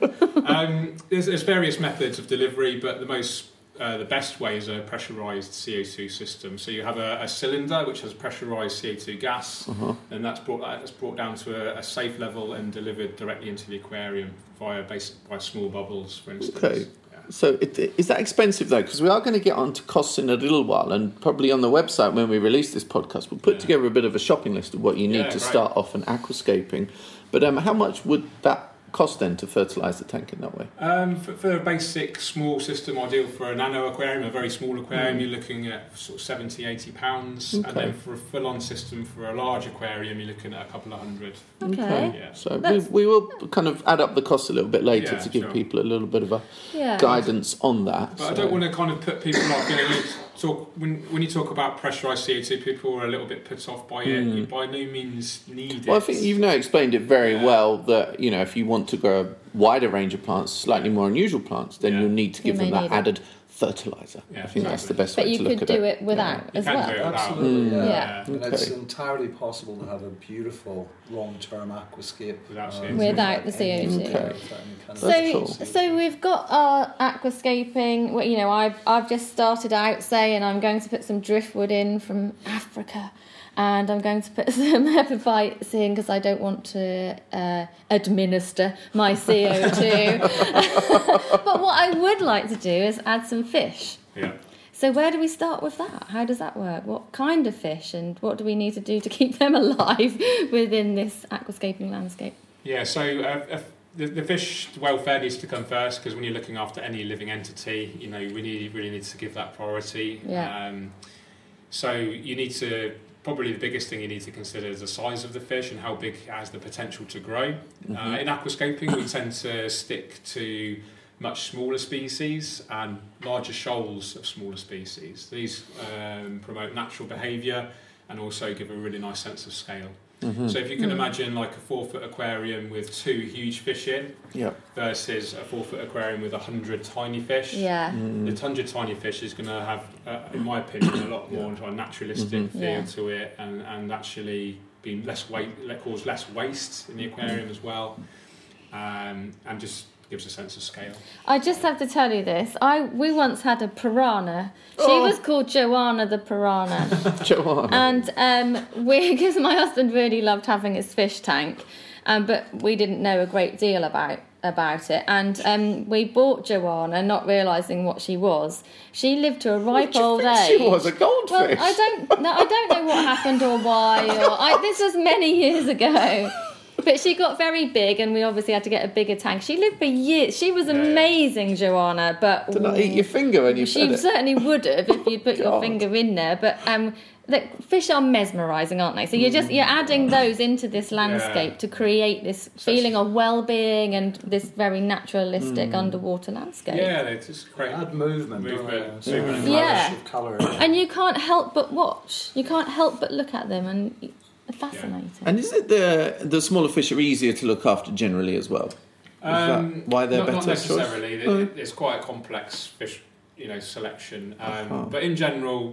Speaker 5: There's various methods of delivery, but the best way is a pressurised CO2 system. So you have a cylinder which has pressurised CO2 gas, and that's brought down to a safe level and delivered directly into the aquarium via small bubbles, for instance.
Speaker 2: Okay. So is that expensive though? Because we are going to get onto costs in a little while, and probably on the website when we release this podcast, we'll put together a bit of a shopping list of what you need to start off an aquascaping. But how much would that cost then to fertilise the tank in that way?
Speaker 5: For a basic small system, ideal for a nano aquarium, a very small aquarium, you're looking at sort of £70-80, and then for a full-on system for a large aquarium, you're looking at a couple of hundred.
Speaker 1: Okay.
Speaker 5: Yeah.
Speaker 2: So we will kind of add up the cost a little bit later to give people a little bit of a guidance on that.
Speaker 5: But I don't want to kind of put people off. When you talk about pressurised CO2, people are a little bit put off by it. You by no means need it.
Speaker 2: Well, I think you've now explained it very well that, if you want to grow a wider range of plants, slightly more unusual plants, then you'll need to give them that added fertiliser. I think that's the best way to look at it.
Speaker 1: But you could do it without as well.
Speaker 4: Absolutely,
Speaker 1: yeah.
Speaker 4: And it's entirely possible to have a beautiful long-term aquascape
Speaker 1: without the CO2.
Speaker 2: Okay.
Speaker 1: So we've got our aquascaping. Well, I've just started out saying I'm going to put some driftwood in from Africa, and I'm going to put some epiphytes in because I don't want to administer my CO2. But what I would like to do is add some fish.
Speaker 5: Yeah.
Speaker 1: So where do we start with that? How does that work? What kind of fish, and what do we need to do to keep them alive within this aquascaping landscape?
Speaker 5: Yeah, so the fish welfare needs to come first, because when you're looking after any living entity, we really need to give that priority.
Speaker 1: Yeah.
Speaker 5: So you need to... Probably the biggest thing you need to consider is the size of the fish and how big it has the potential to grow. In aquascaping, we tend to stick to much smaller species and larger shoals of smaller species. These promote natural behaviour and also give a really nice sense of scale. So if you can imagine like a 4-foot aquarium with 2 huge fish in versus a 4-foot aquarium with 100 tiny fish, the 100 tiny fish is going to have, in my opinion, a lot more of a naturalistic feel to it, and actually be cause less waste in the aquarium as well, and just gives a sense of scale.
Speaker 1: I just have to tell you this. We once had a piranha. She was called Joanna the piranha.
Speaker 2: Joanna.
Speaker 1: And because my husband really loved having his fish tank, but we didn't know a great deal about it. And we bought Joanna, not realising what she was. She lived to a ripe old age.
Speaker 2: She was a goldfish.
Speaker 1: Well, I don't know what happened or why. This was many years ago. But she got very big, and we obviously had to get a bigger tank. She lived for years. She was amazing, Joanna. But
Speaker 2: did not eat your finger when you fed it?
Speaker 1: She certainly would have if you'd put your finger in there. But fish are mesmerising, aren't they? So you're adding those into this landscape to create this feeling of well-being and this very naturalistic underwater landscape.
Speaker 5: Yeah, they just create
Speaker 4: add movement.
Speaker 1: Of
Speaker 4: colour.
Speaker 1: And you can't help but watch. You can't help but look at them, and fascinating.
Speaker 2: And is it the smaller fish are easier to look after generally as well? Is that why they're better?
Speaker 5: Not necessarily. It's quite a complex fish, selection. But in general,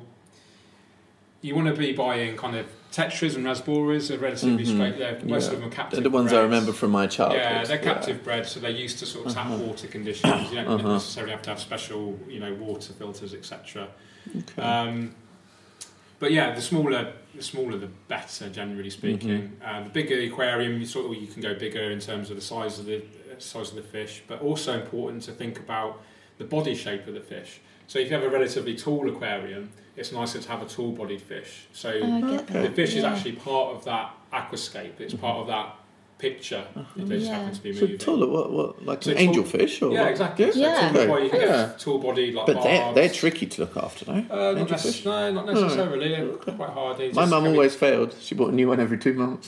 Speaker 5: you want to be buying kind of tetras and rasboras are relatively straight. Most of them are captive.
Speaker 2: They're the ones
Speaker 5: bred.
Speaker 2: I remember from my childhood.
Speaker 5: Yeah, they're captive bred, so they're used to sort of tap water conditions. You don't necessarily have to have special, water filters, etc.
Speaker 2: Okay.
Speaker 5: But yeah, the smaller the better, generally speaking. The bigger the aquarium, you can go bigger in terms of the size of the fish, but also important to think about the body shape of the fish. So if you have a relatively tall aquarium, it's nicer to have a tall-bodied fish. So the fish is actually part of that aquascape. It's part of that picture. They just happen to be moving.
Speaker 2: So taller, what like an angelfish? Or
Speaker 5: yeah, exactly. So you can get tall-bodied like
Speaker 2: barbs. But they're tricky to look after, no?
Speaker 5: Not necessarily. They're quite hard.
Speaker 2: My mum always failed. She bought a new one every 2 months.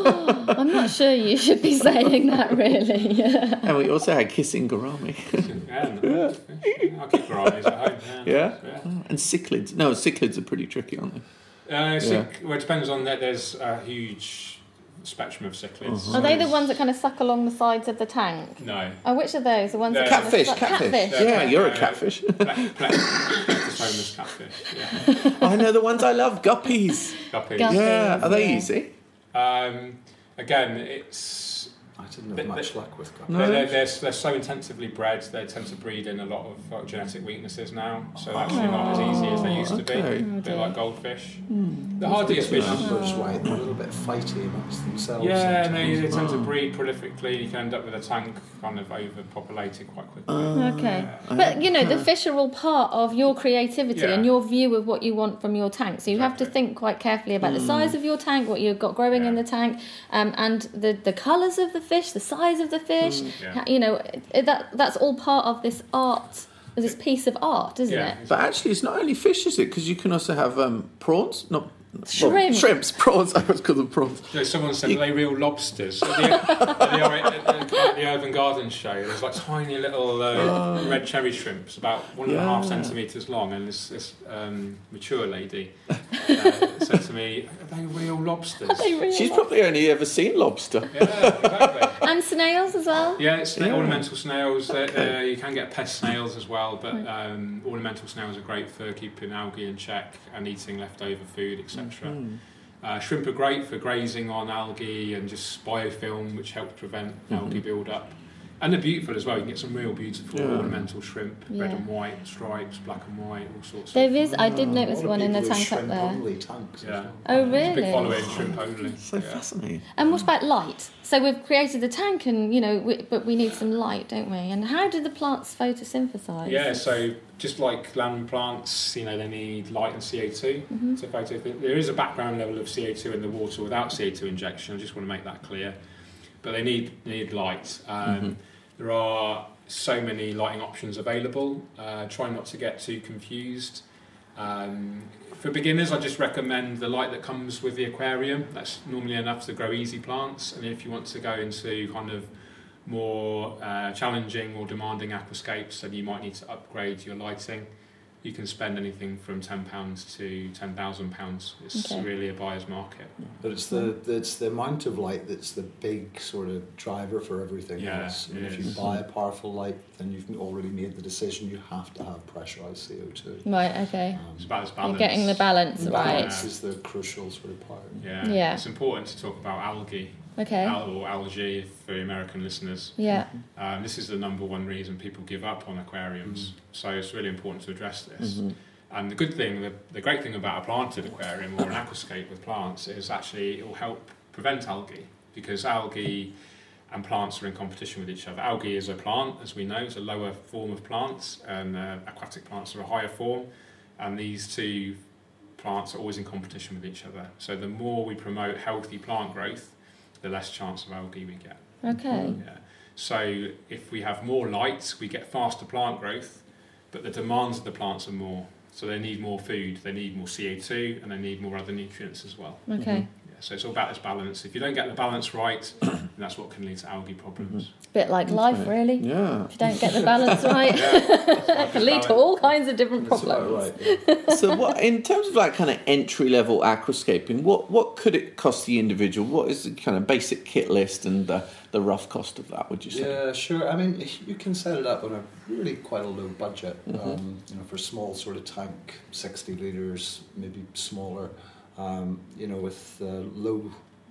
Speaker 1: I'm not sure you should be saying that, really.
Speaker 2: And we also had kissing gourami.
Speaker 5: Yeah, I'll keep varieties at home.
Speaker 2: Yeah? And cichlids. No, cichlids are pretty tricky, aren't they?
Speaker 5: Well, it depends on that. There's a huge spectrum of cichlids.
Speaker 1: Are they the ones that kind of suck along the sides of the tank?
Speaker 5: No.
Speaker 1: Oh, which are those? The ones that
Speaker 2: Catfish.
Speaker 1: catfish.
Speaker 2: Yeah, you're a catfish.
Speaker 5: Homeless catfish. Yeah.
Speaker 2: I know the ones I love. Guppies.
Speaker 5: Guppies.
Speaker 2: Yeah, are they easy?
Speaker 5: Again, it's.
Speaker 4: I didn't have much luck with guppies.
Speaker 2: No.
Speaker 5: They're so intensively bred, they tend to breed in a lot of genetic weaknesses now, so actually not as easy as they used to be.
Speaker 2: Okay.
Speaker 5: A bit like goldfish. The hardiest fish.
Speaker 4: Numbers, right? They're a little bit fighty amongst themselves.
Speaker 5: Yeah,
Speaker 4: sometimes.
Speaker 5: they tend to breed prolifically. You can end up with a tank kind of overpopulated quite quickly.
Speaker 1: Okay. But, the fish are all part of your creativity and your view of what you want from your tank. So you have to think quite carefully about the size of your tank, what you've got growing in the tank, and the colours of the fish, the size of the fish. That's all part of this art, this piece of art, isn't it?
Speaker 2: But actually, it's not only fish, is it? Because you can also have prawns. Not
Speaker 1: Shrimp.
Speaker 2: Well, shrimps, prawns. I always call them prawns.
Speaker 5: So someone said, are they real lobsters? At the Urban Gardens show, there's like tiny little red cherry shrimps, about 1.5 centimetres long, and this mature lady said to me, are they real lobsters?
Speaker 2: She's probably only ever seen lobster.
Speaker 5: Yeah, exactly.
Speaker 1: And snails as well?
Speaker 5: Yeah, ornamental snails. You can get pest snails as well, but ornamental snails are great for keeping algae in check and eating leftover food, etc. Shrimp are great for grazing on algae and just biofilm, which helps prevent algae build-up. And they're beautiful as well. You can get some real beautiful ornamental shrimp, red and white stripes, black and white, all sorts.
Speaker 1: There is. I did notice one in the tank up there.
Speaker 4: Tanks
Speaker 1: Oh, really?
Speaker 5: There's a big following shrimp only.
Speaker 2: So fascinating.
Speaker 1: And what about light? So we've created the tank, and but we need some light, don't we? And how do the plants photosynthesize?
Speaker 5: Yeah, so just like land plants, they need light and CO2 to photosynthesize. There is a background level of CO2 in the water without CO2 injection. I just want to make that clear. But they need light. There are so many lighting options available. Try not to get too confused. For beginners, I just recommend the light that comes with the aquarium. That's normally enough to grow easy plants. And if you want to go into kind of more challenging or demanding aquascapes, then you might need to upgrade your lighting. You can spend anything from £10 to £10,000. It's really a buyer's market.
Speaker 4: But it's the amount of light that's the big sort of driver for everything else. And if you buy a powerful light, then you've already made the decision you have to have pressurised CO2.
Speaker 1: Right. Okay.
Speaker 5: It's about this balance.
Speaker 1: You're getting the balance right.
Speaker 4: Balance is the crucial sort of part.
Speaker 5: Yeah. It's important to talk about algae.
Speaker 1: Okay.
Speaker 5: Or algae for American listeners.
Speaker 1: Yeah.
Speaker 5: This is the number one reason people give up on aquariums. So it's really important to address this. And the great thing about a planted aquarium or an aquascape with plants is actually it will help prevent algae, because algae and plants are in competition with each other. Algae is a plant, as we know, it's a lower form of plants, and aquatic plants are a higher form, and these two plants are always in competition with each other. So the more we promote healthy plant growth, the less chance of algae we get.
Speaker 1: Okay.
Speaker 5: Yeah. So if we have more light, we get faster plant growth, but the demands of the plants are more. So they need more food, they need more CO2, and they need more other nutrients as well.
Speaker 1: Okay.
Speaker 5: So it's all about this balance. If you don't get the balance right, then that's what can lead to algae problems.
Speaker 1: It's a bit like life, really.
Speaker 2: Yeah.
Speaker 1: If you don't get the balance right, it can lead to all kinds of different problems.
Speaker 2: So what, in terms of like kind of entry-level aquascaping, what could it cost the individual? What is the kind of basic kit list and the rough cost of that, would you say?
Speaker 4: Yeah, sure. I mean, you can set it up on a really quite a low budget. For small sort of tank, 60 litres, maybe smaller. With low,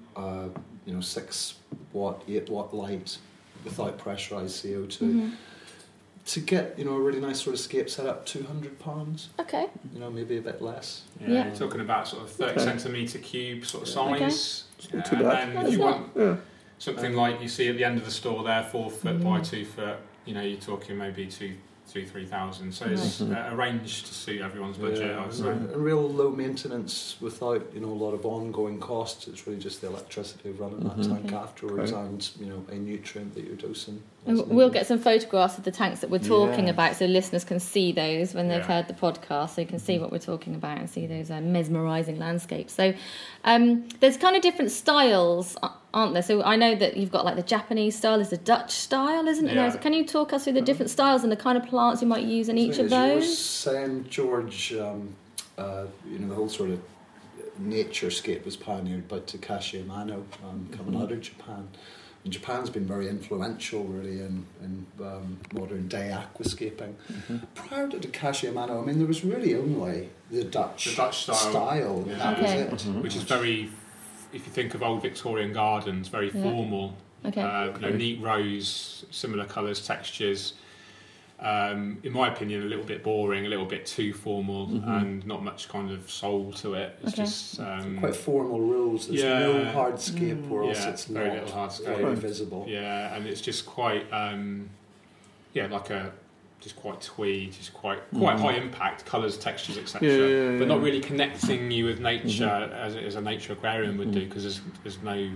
Speaker 4: 6 watt, 8 watt light without pressurised CO2. To get, a really nice sort of scape set up, £200.
Speaker 1: Okay.
Speaker 4: Maybe a bit less.
Speaker 5: Yeah. You're talking about sort of 30 centimetre cube sort of size.
Speaker 2: Not too bad.
Speaker 5: And then if you want something like you see at the end of the store there, 4 foot by 2 foot, you're talking maybe 3,000. So it's a range to suit everyone's budget, I would say.
Speaker 4: And real low maintenance without, a lot of ongoing costs. It's really just the electricity of running that tank afterwards and, a nutrient that you're dosing.
Speaker 1: We'll get some photographs of the tanks that we're talking about so listeners can see those when they've heard the podcast, so you can see what we're talking about and see those mesmerising landscapes. So there's kind of different styles, aren't there? So I know that you've got like the Japanese style, there's the Dutch style, isn't it?
Speaker 5: Yeah.
Speaker 1: Can you talk us through the different styles and the kind of plants you might use in each of
Speaker 4: As you were
Speaker 1: those?
Speaker 4: saying, George, the whole sort of naturescape was pioneered by Takashi Amano, coming out of Japan. And Japan's been very influential, really, in modern day aquascaping. Prior to Takashi Amano, I mean, there was really only the Dutch style. And that was it.
Speaker 5: Which is very, if you think of old Victorian gardens, very formal.
Speaker 1: Okay.
Speaker 5: Neat rows, similar colours, textures. In my opinion, a little bit boring, a little bit too formal, and not much kind of soul to it. It's just
Speaker 4: quite formal rules. There's no hardscape, or else it's
Speaker 5: very
Speaker 4: not
Speaker 5: little hardscape.
Speaker 4: very visible.
Speaker 5: Yeah, and it's just quite, just quite twee, just quite high impact, colours, textures, etc. But not really connecting you with nature as a nature aquarium would do, because there's no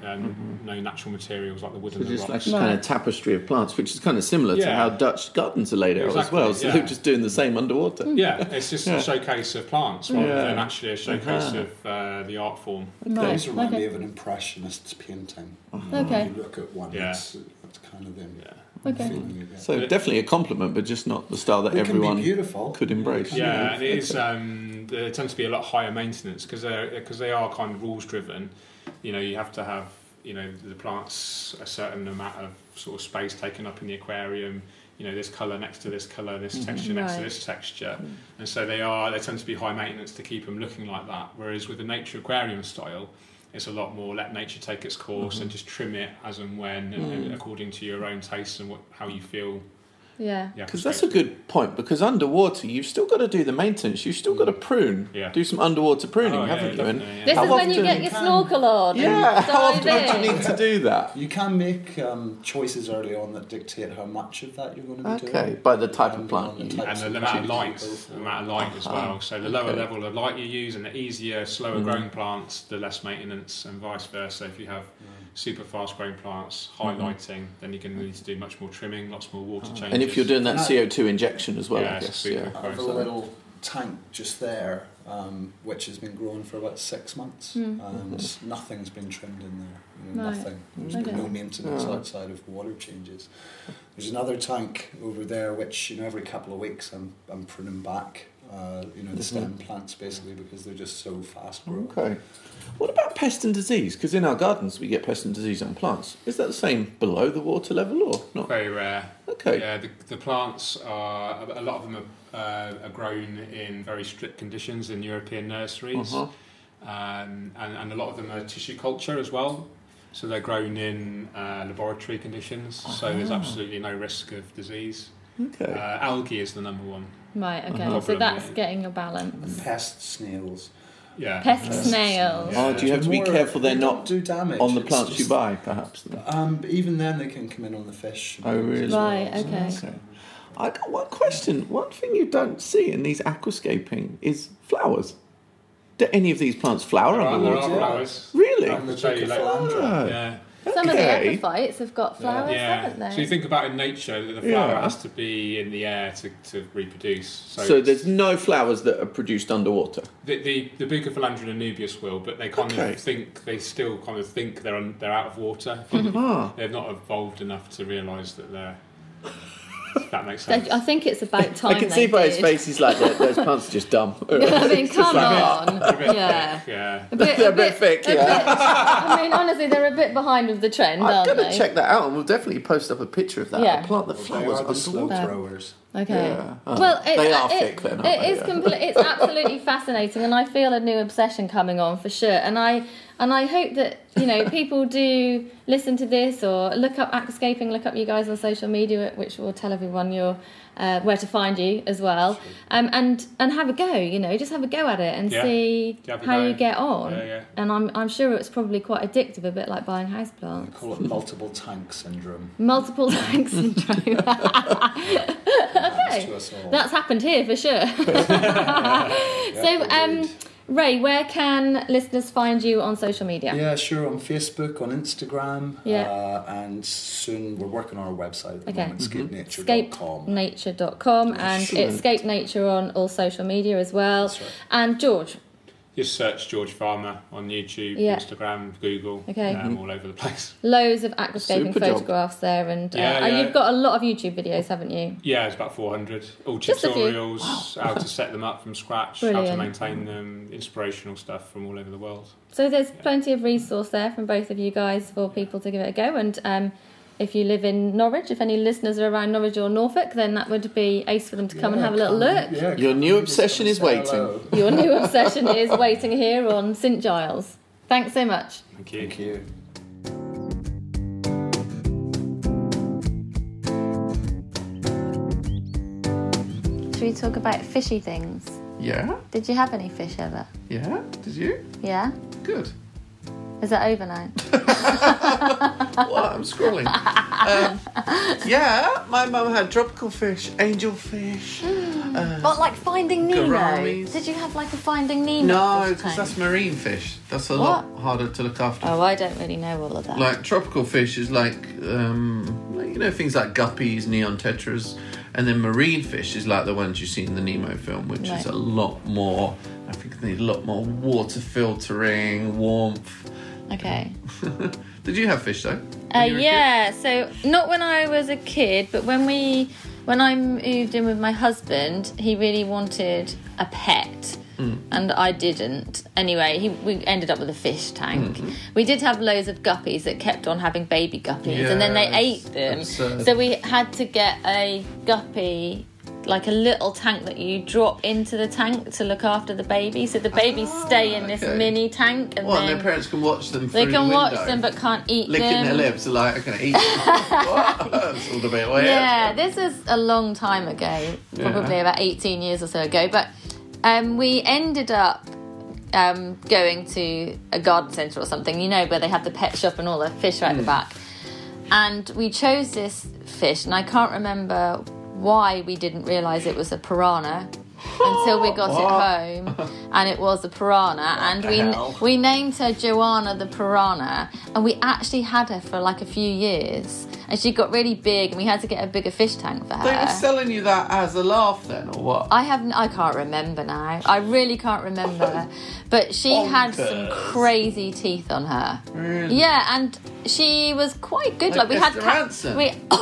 Speaker 5: natural materials like the wood and the
Speaker 2: just
Speaker 5: rocks.
Speaker 2: like a kind of tapestry of plants, which is kind of similar to how Dutch gardens are laid out as well. So they're just doing the same underwater.
Speaker 5: Yeah, it's just a showcase of plants rather than actually a showcase of the art form.
Speaker 4: Those remind me of an impressionist's painting.
Speaker 1: Okay.
Speaker 4: You look at one, that's kind of them.
Speaker 1: Okay.
Speaker 4: Feeling you get.
Speaker 2: So definitely a compliment, but just not the style that
Speaker 4: It can be
Speaker 2: everyone
Speaker 4: beautiful.
Speaker 2: could embrace.
Speaker 5: Yeah, and it is. They tend to be a lot higher maintenance because they are kind of rules driven. You have to have the plants a certain amount of sort of space taken up in the aquarium. This colour next to this colour, this texture next to this texture, and so they tend to be high maintenance to keep them looking like that. Whereas with the nature aquarium style, it's a lot more let nature take its course and just trim it as and when, and according to your own taste and how you feel.
Speaker 1: Yeah.
Speaker 2: Because that's a good point, because underwater you've still got to do the maintenance, you've still got to prune, do some underwater pruning, haven't you? And
Speaker 1: This is when you get your snorkel on.
Speaker 2: how often
Speaker 1: dive
Speaker 2: would you
Speaker 1: in.
Speaker 2: need to do that?
Speaker 4: You can make choices early on that dictate how much of that you're going to be doing.
Speaker 2: Okay, by the type of plant you use.
Speaker 5: And the amount of light, as well. So the lower level of light you use, and the easier, slower growing plants, the less maintenance, and vice versa. If you have super fast growing plants, high lighting, then you're going to need to do much more trimming, lots more water changes.
Speaker 2: And if you're doing that CO2 injection as well, I guess.
Speaker 5: super
Speaker 4: I have a little tank just there, which has been growing for about 6 months, and nothing's been trimmed in there. Nothing. There's been no maintenance outside of water changes. There's another tank over there, which every couple of weeks I'm pruning back. The stem plants basically, because they're just so fast growing.
Speaker 2: Okay. What about pest and disease? Because in our gardens we get pest and disease on plants. Is that the same below the water level or not?
Speaker 5: Very rare.
Speaker 2: Okay.
Speaker 5: Yeah, the plants are, a lot of them are grown in very strict conditions in European nurseries, and a lot of them are tissue culture as well. So they're grown in laboratory conditions, so there's absolutely no risk of disease.
Speaker 2: Okay.
Speaker 5: Algae is the number one.
Speaker 1: Right, okay.
Speaker 5: Problem,
Speaker 1: So that's getting a balance.
Speaker 4: And pest snails.
Speaker 5: Yeah.
Speaker 1: Pest snails.
Speaker 2: Oh, do you have to be careful they're
Speaker 4: they
Speaker 2: not
Speaker 4: don't do damage
Speaker 2: on the
Speaker 4: it's
Speaker 2: plants
Speaker 4: just-
Speaker 2: you buy, perhaps?
Speaker 4: But even then, they can come in on the fish.
Speaker 2: Oh, really?
Speaker 1: Right, okay.
Speaker 2: I got one question. One thing you don't see in these aquascaping is flowers. Do any of these plants flower
Speaker 5: There
Speaker 2: underwater?
Speaker 5: are flowers.
Speaker 2: Really?
Speaker 4: And the
Speaker 5: I'll show you later.
Speaker 4: Philandra.
Speaker 5: Yeah.
Speaker 1: Some of the
Speaker 2: Okay.
Speaker 1: epiphytes have got flowers, haven't they?
Speaker 5: So you think about in nature that the flower has to be in the air to reproduce.
Speaker 2: So there's no flowers that are produced underwater?
Speaker 5: the Bucophilandra and Anubias will, but they still kind of think they're out of water. They've not evolved enough to realise that they're. If that makes sense.
Speaker 1: I think it's about time.
Speaker 2: I can see by his face he's like, those plants are just dumb.
Speaker 1: I mean, come on.
Speaker 5: They're a bit
Speaker 1: Yeah.
Speaker 5: thick, yeah.
Speaker 2: They're a bit thick,
Speaker 1: I mean, honestly, they're a bit behind with the trend,
Speaker 2: I'm
Speaker 1: aren't
Speaker 2: going to
Speaker 1: they?
Speaker 2: check that out, and we'll definitely post up a picture of that.
Speaker 1: Yeah.
Speaker 2: A plant that
Speaker 4: They
Speaker 2: flowers
Speaker 4: are the slow
Speaker 2: underwater.
Speaker 4: throwers.
Speaker 1: Okay.
Speaker 2: Yeah.
Speaker 1: Well,
Speaker 2: They are thick then, aren't
Speaker 1: it
Speaker 2: they?
Speaker 1: is it's absolutely fascinating, and I feel a new obsession coming on for sure. And I hope that people do listen to this or look up aquascaping, look up you guys on social media, which will tell everyone where to find you as well, and have a go. Just have a go at it and see how you get on.
Speaker 5: Yeah.
Speaker 1: And I'm sure it's probably quite addictive, a bit like buying houseplants.
Speaker 4: I call it multiple tank syndrome.
Speaker 1: Multiple tank syndrome. Okay,
Speaker 4: To us all.
Speaker 1: that's happened here for sure. So,
Speaker 4: agreed.
Speaker 1: Ray, where can listeners find you on social media?
Speaker 4: Yeah, sure. On Facebook, on Instagram,
Speaker 1: Yeah.
Speaker 4: and soon we're working on our website at the
Speaker 1: Okay.
Speaker 4: moment, escapenature.com.
Speaker 1: Escapenature.com, and
Speaker 2: Excellent.
Speaker 1: Escape Nature on all social media as well.
Speaker 4: That's right.
Speaker 1: And George,
Speaker 5: Just search George Farmer on YouTube,
Speaker 1: Yeah.
Speaker 5: Instagram, Google,
Speaker 1: Okay.
Speaker 5: all over the place.
Speaker 1: Loads of aquascaping
Speaker 2: Super job.
Speaker 1: photographs there, and
Speaker 5: Yeah.
Speaker 1: you've got a lot of YouTube videos, haven't you?
Speaker 5: Yeah, it's about 400. All
Speaker 1: Just a few.
Speaker 5: tutorials, how to set them up from scratch, how
Speaker 1: Brilliant.
Speaker 5: to maintain them, inspirational stuff from all over the world.
Speaker 1: So there's plenty of resource there from both of you guys for people to give it a go. And if you live in Norwich, if any listeners are around Norwich or Norfolk, then that would be ace for them to come and have a little look.
Speaker 4: Yeah,
Speaker 2: Your new obsession is
Speaker 4: say
Speaker 2: waiting.
Speaker 4: hello.
Speaker 1: Your new obsession is waiting here on St Giles. Thanks so much.
Speaker 5: Thank you.
Speaker 4: Thank you.
Speaker 1: Should we talk about fishy things?
Speaker 2: Yeah?
Speaker 1: Did you have any fish ever?
Speaker 2: Yeah? Did you?
Speaker 1: Yeah?
Speaker 2: Good.
Speaker 1: Is that over now?
Speaker 2: Well, I'm scrolling. Yeah, my mum had tropical fish, angelfish.
Speaker 1: But like Finding Nemo.
Speaker 2: Gouramis.
Speaker 1: Did you have like a Finding Nemo?
Speaker 2: No,
Speaker 1: fish
Speaker 2: because
Speaker 1: tank?
Speaker 2: that's marine fish. That's a
Speaker 1: What?
Speaker 2: lot harder to look after.
Speaker 1: Oh, I don't really know all of that.
Speaker 2: Like tropical fish is like things like guppies, neon tetras, and then marine fish is like the ones you see in the Nemo film, which
Speaker 1: Right.
Speaker 2: is a lot more. I think they need a lot more water filtering, warmth.
Speaker 1: Okay.
Speaker 2: Did you have fish though? when you were a
Speaker 1: Yeah, so not when I was a kid, but when I moved in with my husband, he really wanted a pet. And I didn't. Anyway, we ended up with a fish tank. We did have loads of guppies that kept on having baby guppies, and then they
Speaker 2: Yeah,
Speaker 1: ate them.
Speaker 2: absurd.
Speaker 1: So we had to get a guppy, like a little tank that you drop into the tank to look after the baby. So the babiels stay in this
Speaker 2: okay.
Speaker 1: mini tank, and
Speaker 2: What, and
Speaker 1: then
Speaker 2: their parents can watch them through
Speaker 1: they can
Speaker 2: the
Speaker 1: watch
Speaker 2: window,
Speaker 1: them but can't eat
Speaker 2: licking
Speaker 1: them.
Speaker 2: their lips, like, I can eat them. What? That's all a bit weird.
Speaker 1: Yeah, this was a long time ago, probably
Speaker 2: Yeah.
Speaker 1: about 18 years or so ago. But we ended up going to a garden centre or something, where they have the pet shop and all the fish right at the back. And we chose this fish, and I can't remember why we didn't realise it was a piranha until we got it home, and it was a piranha, and
Speaker 2: hell?
Speaker 1: we named her Joanna the piranha, and we actually had her for like a few years, and she got really big, and we had to get a bigger fish tank for her.
Speaker 2: They were selling you that as a laugh then, or what?
Speaker 1: I can't remember now. I really can't remember. But she had some
Speaker 2: Bonkers.
Speaker 1: crazy teeth on her.
Speaker 2: Really?
Speaker 1: Yeah, and she was quite good.
Speaker 2: Like
Speaker 1: we had
Speaker 2: Esther Rantzen.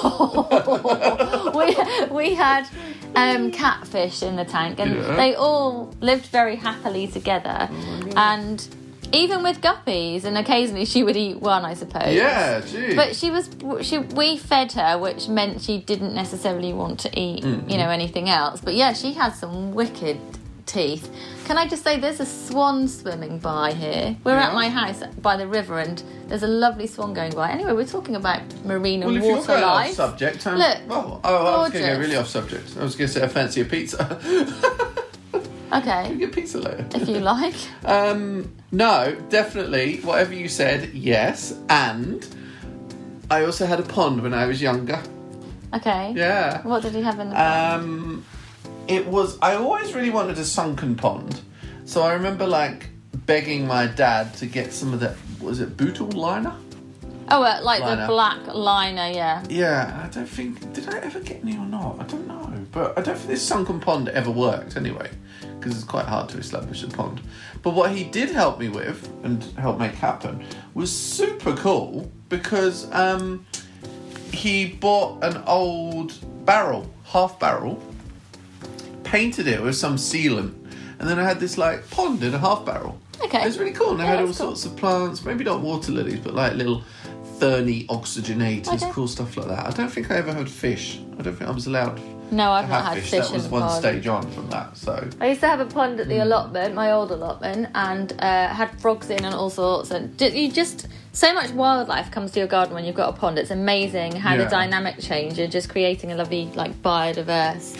Speaker 1: we had catfish in the tank, and
Speaker 2: Yeah.
Speaker 1: they all lived very happily together. And even with guppies, and occasionally she would eat one, I suppose.
Speaker 2: Yeah, gee.
Speaker 1: But we fed her, which meant she didn't necessarily want to eat, anything else. But yeah, she had some wicked teeth. Can I just say, there's a swan swimming by here. We're at
Speaker 2: Yeah.
Speaker 1: my house by the river, and there's a lovely swan going by. Anyway, we're talking about marine and
Speaker 2: Well, if you're
Speaker 1: water
Speaker 2: going off
Speaker 1: life.
Speaker 2: subject,
Speaker 1: Look,
Speaker 2: I was going to go
Speaker 1: gorgeous.
Speaker 2: really off subject. I was going to say I fancy a pizza.
Speaker 1: Okay,
Speaker 2: Can we get pizza later?
Speaker 1: if you like.
Speaker 2: No, definitely. Whatever you said, yes. And I also had a pond when I was younger.
Speaker 1: Okay.
Speaker 2: Yeah.
Speaker 1: What did you have in the pond?
Speaker 2: I always really wanted a sunken pond. So I remember begging my dad to get some of that, was it bootle liner?
Speaker 1: Oh, like
Speaker 2: liner.
Speaker 1: the black liner, yeah.
Speaker 2: Yeah, I don't think, did I ever get any or not? I don't know. But I don't think this sunken pond ever worked anyway, because it's quite hard to establish a pond. But what he did help me with, and help make happen, was super cool, because he bought an old barrel, half barrel, painted it with some sealant, and then I had this pond in a half barrel.
Speaker 1: Okay.
Speaker 2: It was really cool, and I
Speaker 1: Yeah,
Speaker 2: had all
Speaker 1: that's cool.
Speaker 2: sorts of plants, maybe not water lilies, but little ferny oxygenators,
Speaker 1: Okay.
Speaker 2: cool stuff like that. I don't think I ever had fish. I don't think I was allowed
Speaker 1: No,
Speaker 2: to
Speaker 1: I've not
Speaker 2: have
Speaker 1: had
Speaker 2: fish.
Speaker 1: fish
Speaker 2: That was
Speaker 1: in the
Speaker 2: one
Speaker 1: pond.
Speaker 2: stage on from that, so...
Speaker 1: I used to have a pond at the allotment, my old allotment, and had frogs in and all sorts. And so much wildlife comes to your garden when you've got a pond. It's amazing how the
Speaker 2: Yeah.
Speaker 1: dynamic change. You're just creating a lovely, biodiverse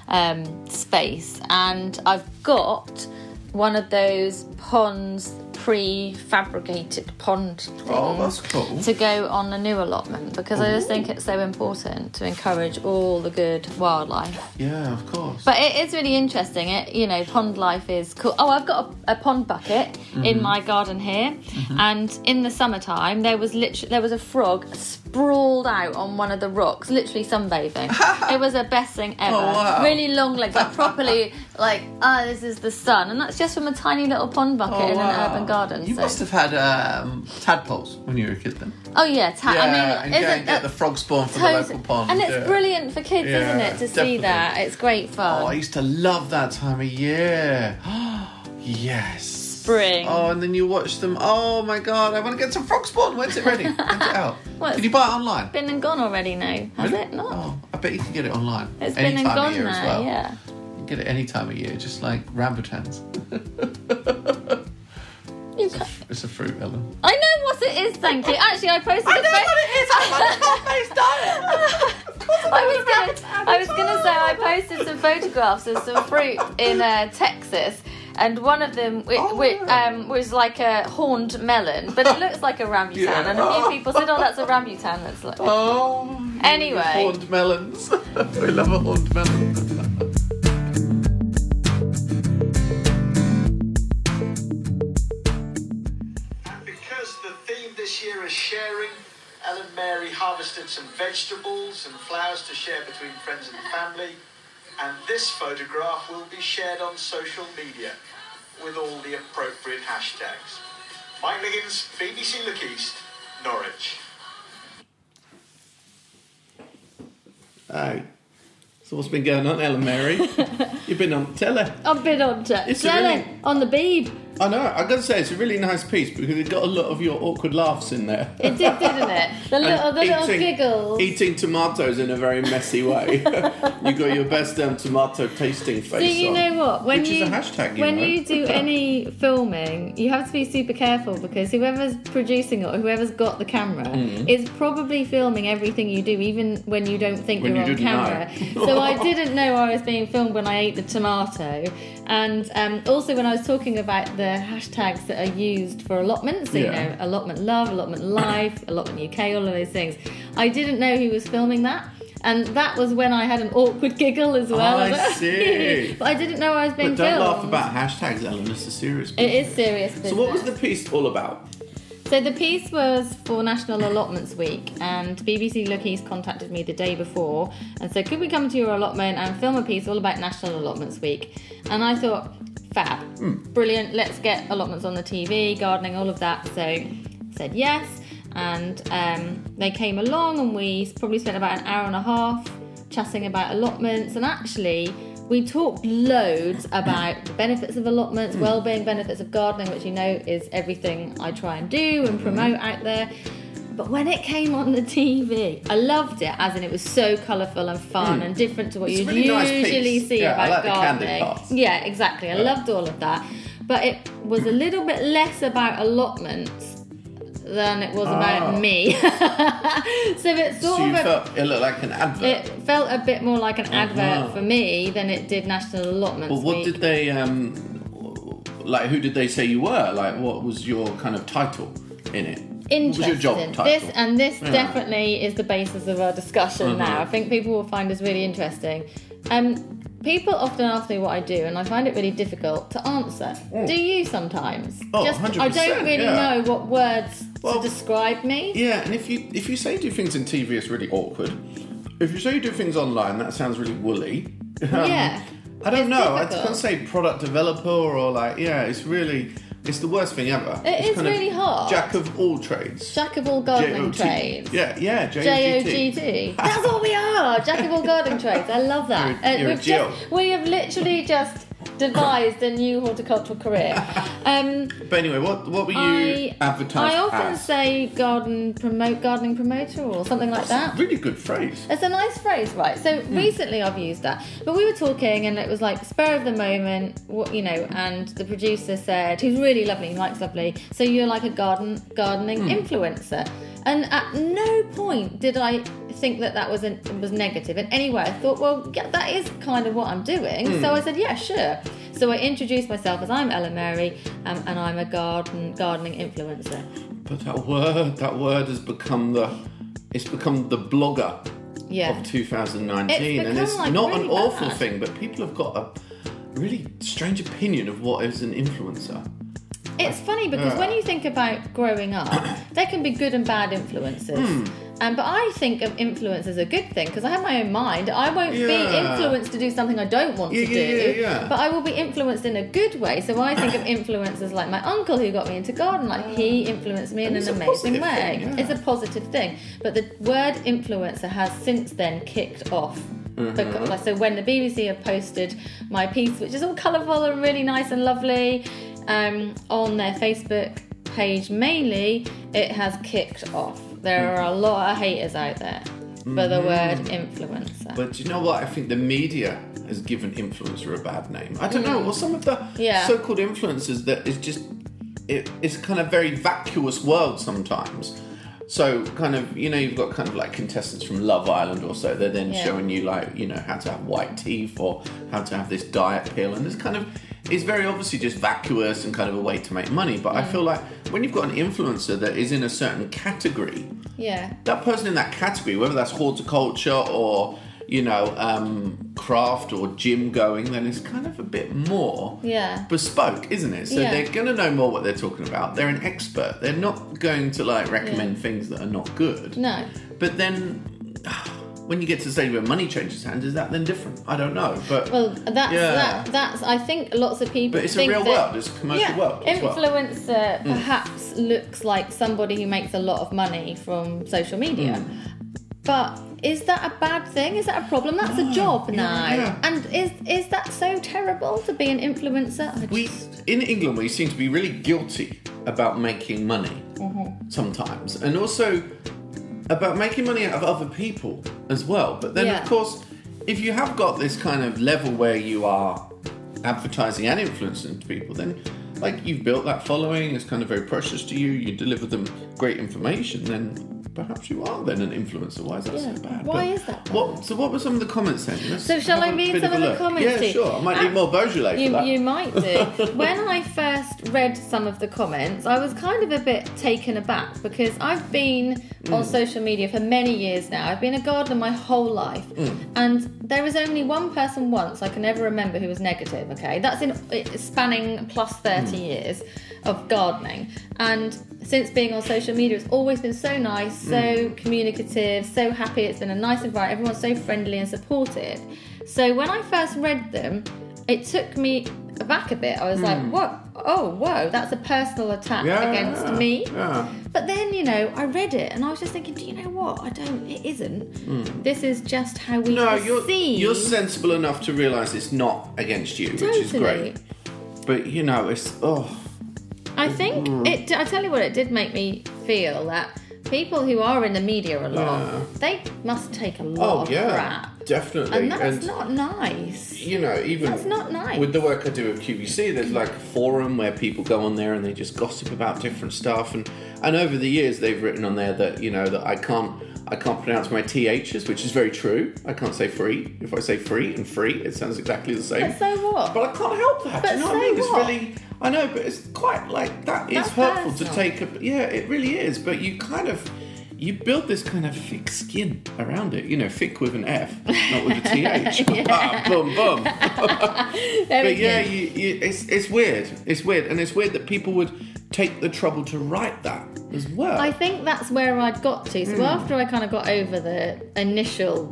Speaker 1: space. And I've got one of those ponds, prefabricated pond things,
Speaker 2: Oh, that's cool.
Speaker 1: to go on the new allotment, because I just think it's so important to encourage all the good wildlife.
Speaker 2: Yeah, of course.
Speaker 1: But it is really interesting. Pond life is cool. Oh, I've got a pond bucket in my garden here, and in the summertime there was a frog sprawled out on one of the rocks, literally sunbathing. It was the best thing ever.
Speaker 2: Oh, wow.
Speaker 1: Really long legs, like properly, like, this is the sun. And that's just from a tiny little pond bucket in an urban garden.
Speaker 2: You must have had tadpoles when you were a kid then.
Speaker 1: Oh yeah,
Speaker 2: and go and get the frog spawn from the local pond.
Speaker 1: And it's brilliant for kids, isn't it, to see that? It's great fun.
Speaker 2: Oh, I used to love that time of year. Yes.
Speaker 1: Spring.
Speaker 2: Oh, and then you watch them. Oh my God, I want to get some frog spawn. When's it ready? When's it out? Can you buy it online?
Speaker 1: Been and gone already now. Has it not?
Speaker 2: Oh, I bet you can get it online.
Speaker 1: It's
Speaker 2: any
Speaker 1: been and
Speaker 2: time
Speaker 1: gone
Speaker 2: of year
Speaker 1: now,
Speaker 2: as well.
Speaker 1: yeah.
Speaker 2: You can get it any time of year, just like rambutans. It's a fruit, Ellen.
Speaker 1: I know what it is, thank you. Actually, I posted
Speaker 2: I know what it is. I'm on a plant-based diet.
Speaker 1: I was gonna say I posted some photographs of some fruit in Texas, and one of them was like a horned melon, but it looks like a rambutan.
Speaker 2: Yeah.
Speaker 1: And a few people said, "Oh, that's a rambutan." That's like.
Speaker 2: Oh.
Speaker 1: Anyway.
Speaker 2: Horned melons. We love a horned melon.
Speaker 6: This year is sharing. Ellen Mary harvested some vegetables and flowers to share between friends and family, and this photograph will be shared on social media with all the appropriate hashtags. Mike Liggins, BBC Look East, Norwich.
Speaker 2: Hi. So what's been going on, Ellen Mary? You've been on telly.
Speaker 1: I've been on
Speaker 2: It's a
Speaker 1: telly,
Speaker 2: really-
Speaker 1: on the Beeb.
Speaker 2: I know, I've got to say, it's a really nice piece because it got a lot of your awkward laughs in there.
Speaker 1: It did, didn't it? The little giggles.
Speaker 2: Eating tomatoes in a very messy way. You got your best tomato tasting face
Speaker 1: Do you
Speaker 2: on.
Speaker 1: know what?
Speaker 2: Which is a hashtag,
Speaker 1: when
Speaker 2: know.
Speaker 1: you do any filming, you have to be super careful because whoever's producing it or whoever's got the camera is probably filming everything you do, even when you don't think
Speaker 2: When
Speaker 1: you're
Speaker 2: you
Speaker 1: on
Speaker 2: didn't
Speaker 1: camera.
Speaker 2: know.
Speaker 1: So I didn't know I was being filmed when I ate the tomato. And also when I was talking about the hashtags that are used for allotments, so, you know, allotment love, allotment life, allotment UK, all of those things. I didn't know he was filming that. And that was when I had an awkward giggle as well.
Speaker 2: I see.
Speaker 1: But I didn't know I was being
Speaker 2: But don't
Speaker 1: filmed.
Speaker 2: laugh about hashtags, Ellen. It's a serious
Speaker 1: It
Speaker 2: business.
Speaker 1: is serious business.
Speaker 2: So what was the piece all about?
Speaker 1: So the piece was for National Allotments Week, and BBC Look East contacted me the day before and said, could we come to your allotment and film a piece all about National Allotments Week? And I thought, fab, brilliant, let's get allotments on the TV, gardening, all of that. So I said yes, and they came along and we probably spent about an hour and a half chatting about allotments, and actually we talked loads about the benefits of allotments, well-being, benefits of gardening, which you know is everything I try and do and promote out there. But when it came on the TV, I loved it, as in it was so colourful and fun and different to what
Speaker 2: It's a
Speaker 1: you
Speaker 2: really nice
Speaker 1: usually
Speaker 2: piece.
Speaker 1: see
Speaker 2: Yeah, I
Speaker 1: about
Speaker 2: like the
Speaker 1: gardening.
Speaker 2: candid parts.
Speaker 1: Yeah, exactly. I loved all of that. But it was a little bit less about allotments than it was about me. So it sort
Speaker 2: So
Speaker 1: of
Speaker 2: you felt it looked like an advert.
Speaker 1: it felt a bit more like an advert for me than it did National Allotments
Speaker 2: But what
Speaker 1: Week.
Speaker 2: did they, like, who did they say you were? Like, what was your kind of title in it? What was your job title?
Speaker 1: This definitely is the basis of our discussion now. I think people will find this really interesting. People often ask me what I do, and I find it really difficult to answer. Do you sometimes?
Speaker 2: Oh,
Speaker 1: I
Speaker 2: 100%,
Speaker 1: don't really know what words
Speaker 2: Well,
Speaker 1: to describe me.
Speaker 2: Yeah, and if you say you do things in TV, it's really awkward. If you say you do things online, that sounds really woolly.
Speaker 1: Yeah.
Speaker 2: I don't
Speaker 1: It's
Speaker 2: know. I
Speaker 1: difficult.
Speaker 2: can't say product developer or like, it's the worst thing ever.
Speaker 1: It is
Speaker 2: kind of
Speaker 1: really hard.
Speaker 2: Jack of all trades.
Speaker 1: Jack of all gardening
Speaker 2: J-O-T.
Speaker 1: trades.
Speaker 2: Yeah,
Speaker 1: J-O-G-T. That's what we are. Jack of all gardening trades. I love that.
Speaker 2: You're a Jill.
Speaker 1: We have literally just devised a new horticultural career.
Speaker 2: But anyway, what were you advertised
Speaker 1: I often
Speaker 2: as?
Speaker 1: say gardening promoter or something like that.
Speaker 2: Really good phrase.
Speaker 1: It's a nice phrase, right? So recently I've used that. But we were talking and it was like spur of the moment, and the producer said, who's really lovely, Mike's lovely, so you're like a gardening influencer. And at no point did I think that was negative in any way. I thought, well, yeah, that is kind of what I'm doing. So I said, yeah, sure. So I introduced myself as I'm Ellen Mary, and I'm a gardening influencer.
Speaker 2: But that word has become the blogger
Speaker 1: Yeah.
Speaker 2: of 2019,
Speaker 1: It's
Speaker 2: and it's
Speaker 1: become, like,
Speaker 2: not
Speaker 1: really
Speaker 2: an awful
Speaker 1: bad.
Speaker 2: thing, but people have got a really strange opinion of what is an influencer.
Speaker 1: It's funny because when you think about growing up, there can be good and bad influences. But I think of influence as a good thing because I have my own mind. I won't be influenced to do something I don't want to do, but I will be influenced in a good way. So I think of influence as like my uncle who got me into garden. Like he influenced me in an amazing way. It's a positive thing. But the word influencer has since then kicked off. Because, so when the BBC have posted my piece, which is all colourful and really nice and lovely, on their Facebook page mainly, it has kicked off. There are a lot of haters out there for the word influencer.
Speaker 2: But do you know what? I think the media has given influencer a bad name. I don't know. Well, some of the so-called influencers that is just... It's kind of very vacuous world sometimes. So kind of, you've got kind of like contestants from Love Island or so. They're then showing you like, how to have white teeth or how to have this diet pill. And it's very obviously just vacuous and kind of a way to make money. But I feel like when you've got an influencer that is in a certain category, that person in that category, whether that's horticulture or, craft or gym going, then it's kind of a bit more bespoke, isn't it? So they're going to know more what they're talking about. They're an expert. They're not going to like recommend things that are not good.
Speaker 1: No.
Speaker 2: But then when you get to the stage where money changes hands, is that then different? I don't know. But
Speaker 1: that's I think lots of people.
Speaker 2: But it's a real world. It's a commercial world.
Speaker 1: Influencer perhaps looks like somebody who makes a lot of money from social media. But is that a bad thing? Is that a problem? That's a job now. Yeah. And is that so terrible to be an influencer?
Speaker 2: In England, we seem to be really guilty about making money sometimes. And also about making money out of other people as well. But then, of course, if you have got this kind of level where you are advertising and influencing people, then like you've built that following, it's kind of very precious to you, you deliver them great information, then perhaps you are then an influencer. Why is that so bad?
Speaker 1: Why is that bad?
Speaker 2: What were some of the comments then?
Speaker 1: So shall I read some of the comments?
Speaker 2: Yeah, sure. I might need more Beaujolais for that.
Speaker 1: You might do. When I first read some of the comments, I was kind of a bit taken aback because I've been on social media for many years now. I've been a gardener my whole life. And there is only one person once I can ever remember who was negative, okay? That's spanning plus 30 years of gardening. And since being on social media, it's always been so nice, so communicative, so happy. It's been a nice environment. Everyone's so friendly and supportive. So when I first read them, it took me aback a bit. I was like, what? Oh, whoa, that's a personal attack against me. Yeah. But then, I read it and I was just thinking, do you know what? It isn't. This is just how we perceive.
Speaker 2: You're sensible enough to realise it's not against you, which is great. But, it's...
Speaker 1: I think I tell you what, it did make me feel that people who are in the media a lot, they must take a lot of crap.
Speaker 2: Definitely.
Speaker 1: And that's not nice.
Speaker 2: Even
Speaker 1: that's not nice.
Speaker 2: With the work I do at QVC, there's like a forum where people go on there and they just gossip about different stuff. And over the years, they've written on there that, that I can't pronounce my THs, which is very true. I can't say free. If I say free and free, it sounds exactly the same.
Speaker 1: But so what?
Speaker 2: But I can't help that.
Speaker 1: But
Speaker 2: do you know what I mean? It's really... I know, but it's quite like that. It's hurtful to take a... Yeah, it really is. But you kind of... You build this kind of thick skin around it. Thick with an F, not with a TH. Boom, boom. But it's weird. It's weird. And it's weird that people would take the trouble to write that as well.
Speaker 1: I think that's where I'd got to. So after I kind of got over the initial,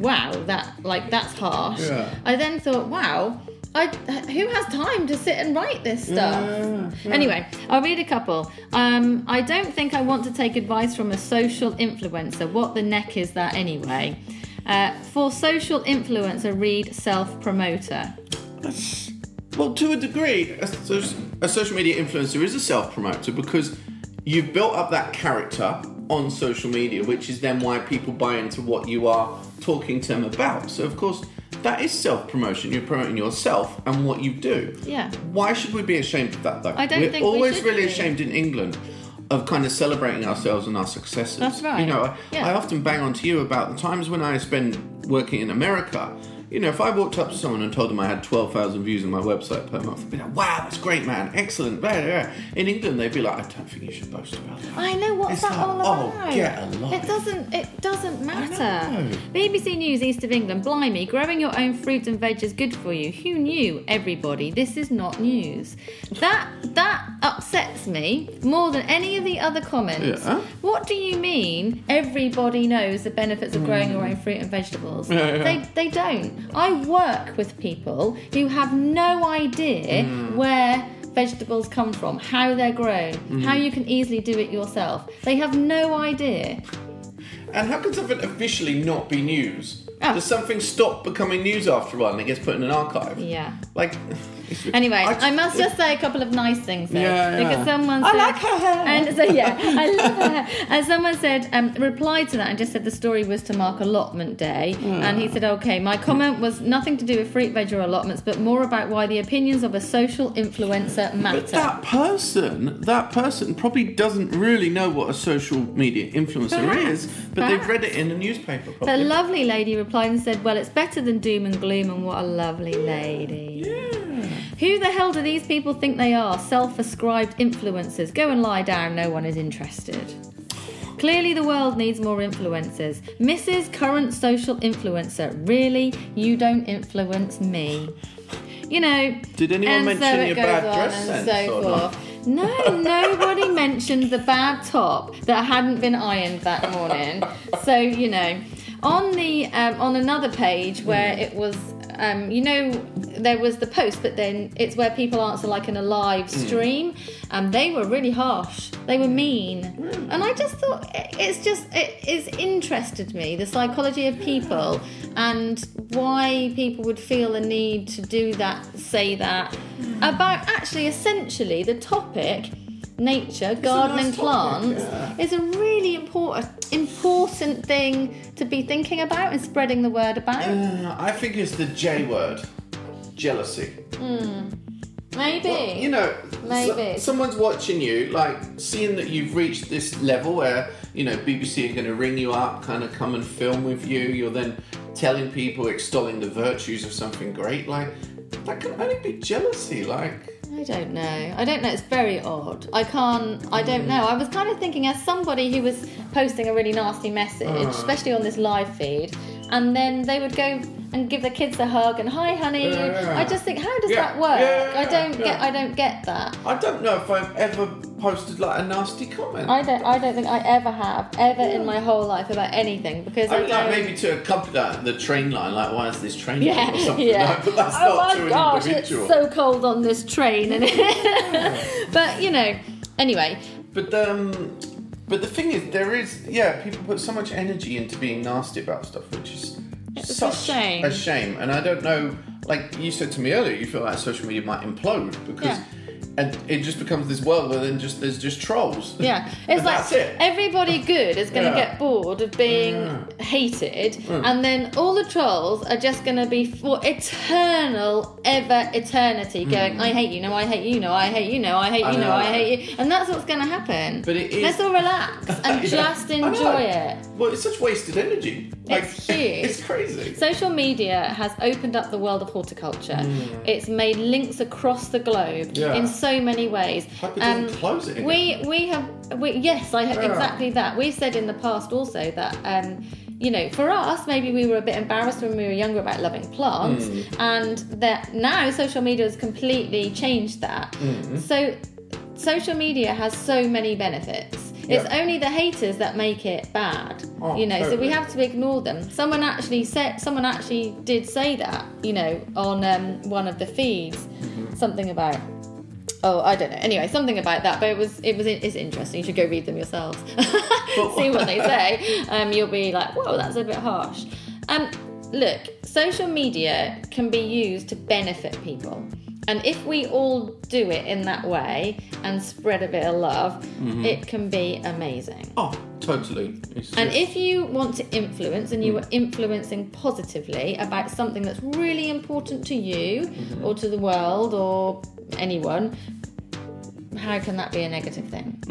Speaker 1: that's harsh, I then thought, wow... who has time to sit and write this stuff? Anyway, I'll read a couple. I don't think I want to take advice from a social influencer. What the neck is that anyway? For social influencer, read self-promoter.
Speaker 2: Well, to a degree, a social media influencer is a self-promoter because you've built up that character on social media, which is then why people buy into what you are talking to them about. So, of course... That is self-promotion. You're promoting yourself and what you do.
Speaker 1: Yeah.
Speaker 2: Why should we be ashamed of that, though?
Speaker 1: I don't think we should. We're
Speaker 2: always really ashamed in England of kind of celebrating ourselves and our successes.
Speaker 1: That's right.
Speaker 2: I often bang on to you about the times when I spend working in America. you know, if I walked up to someone and told them I had 12,000 views on my website per month, they'd be like, wow, that's great, man, excellent. Blah, blah, blah. In England, they'd be like, I don't think you should boast about that.
Speaker 1: I know, what's
Speaker 2: It's
Speaker 1: that
Speaker 2: like,
Speaker 1: all about?
Speaker 2: oh, get a life.
Speaker 1: It doesn't matter.
Speaker 2: I know.
Speaker 1: BBC News East of England, blimey, growing your own fruit and veg is good for you. Who knew? Everybody. This is not news. That upsets me more than any of the other comments.
Speaker 2: Yeah.
Speaker 1: What do you mean everybody knows the benefits of growing your own fruit and vegetables?
Speaker 2: Yeah.
Speaker 1: They don't. I work with people who have no idea where vegetables come from, how they're grown, how you can easily do it yourself. They have no idea.
Speaker 2: And how can something officially not be news?
Speaker 1: Oh.
Speaker 2: Does something stop becoming news after a while and it gets put in an archive?
Speaker 1: Yeah.
Speaker 2: Like,
Speaker 1: Anyway, I must just say a couple of nice things though.
Speaker 2: Yeah.
Speaker 1: Because someone said,
Speaker 2: I like her hair.
Speaker 1: And so yeah, I love her hair. And someone said, replied to that and just said the story was to mark allotment day. And he said, okay, my comment was nothing to do with fruit, veg or allotments, but more about why the opinions of a social influencer matter.
Speaker 2: But that person probably doesn't really know what a social media influencer is, but they've read it in a newspaper probably.
Speaker 1: The lovely lady replied and said, well, it's better than doom and gloom, and what a lovely lady.
Speaker 2: Yeah.
Speaker 1: Who the hell do these people think they are? Self-ascribed influencers. Go and lie down, no one is interested. Clearly the world needs more influencers. Mrs. Current Social Influencer, really? You don't influence me. You know,
Speaker 2: Did anyone
Speaker 1: and
Speaker 2: mention
Speaker 1: so it
Speaker 2: your
Speaker 1: goes
Speaker 2: bad
Speaker 1: on
Speaker 2: dress
Speaker 1: and
Speaker 2: sense
Speaker 1: so
Speaker 2: or
Speaker 1: forth. No, nobody mentioned the bad top that hadn't been ironed that morning. So, you know, on another page where it was, there was the post, but then it's where people answer like in a live stream, and they were really harsh. They were mean, and I just thought it interested me, the psychology of people and why people would feel the need to do that, say that about actually essentially the topic. Nature, gardening,
Speaker 2: nice topic,
Speaker 1: plants is a really important thing to be thinking about and spreading the word about.
Speaker 2: I think it's the J word, jealousy.
Speaker 1: Maybe.
Speaker 2: Well, you know,
Speaker 1: Maybe.
Speaker 2: Someone's watching you, like seeing that you've reached this level where, you know, BBC are going to ring you up, kind of come and film with you. You're then telling people, extolling the virtues of something great. Like, that can only be jealousy. Like,
Speaker 1: I don't know. It's very odd. I don't know. I was kind of thinking as somebody who was posting a really nasty message, especially on this live feed, and then they would go and give the kids a hug and hi honey. I just think, how does that work? I don't get that.
Speaker 2: I don't know if I've ever posted like a nasty comment.
Speaker 1: I don't think I ever have in my whole life about anything, because
Speaker 2: I mean, like maybe to accompany that, the train line, like why is this train line or something?
Speaker 1: Yeah.
Speaker 2: Like, but that's
Speaker 1: Oh
Speaker 2: not
Speaker 1: my
Speaker 2: to
Speaker 1: gosh,
Speaker 2: an individual.
Speaker 1: it's so cold on this train, and but you know, anyway.
Speaker 2: But the thing is, people put so much energy into being nasty about stuff, which is
Speaker 1: It's
Speaker 2: such
Speaker 1: a shame.
Speaker 2: And I don't know, like you said to me earlier, you feel like social media might implode because.
Speaker 1: Yeah.
Speaker 2: And it just becomes this world where then there's just trolls.
Speaker 1: Yeah, it's
Speaker 2: And
Speaker 1: like
Speaker 2: that's it.
Speaker 1: everybody good is going to get bored of being hated, and then all the trolls are just going to be for eternity going, I hate you, no, I hate you, no, I hate you, no, I hate you, no, I hate you, and that's what's going to happen.
Speaker 2: But it is.
Speaker 1: Let's all relax and just enjoy it.
Speaker 2: Well, it's such wasted energy. Like,
Speaker 1: It's huge.
Speaker 2: It's crazy.
Speaker 1: Social media has opened up the world of horticulture. It's made links across the globe in so many ways.
Speaker 2: Hope it doesn't close it again.
Speaker 1: Exactly that. We've said in the past also that you know, for us, maybe we were a bit embarrassed when we were younger about loving plants, and that now social media has completely changed that. So social media has so many benefits. It's only the haters that make it bad, you know.
Speaker 2: Totally.
Speaker 1: So we have to ignore them. Someone actually did say that, you know, on one of the feeds, something about. Oh, I don't know. Anyway, something about that, but it's interesting. You should go read them yourselves. See what they say. You'll be like, whoa, that's a bit harsh. Look, social media can be used to benefit people. And if we all do it in that way and spread a bit of love, it can be amazing.
Speaker 2: Oh, totally.
Speaker 1: And if you want to influence, and you are influencing positively about something that's really important to you or to the world or anyone, how can that be a negative thing?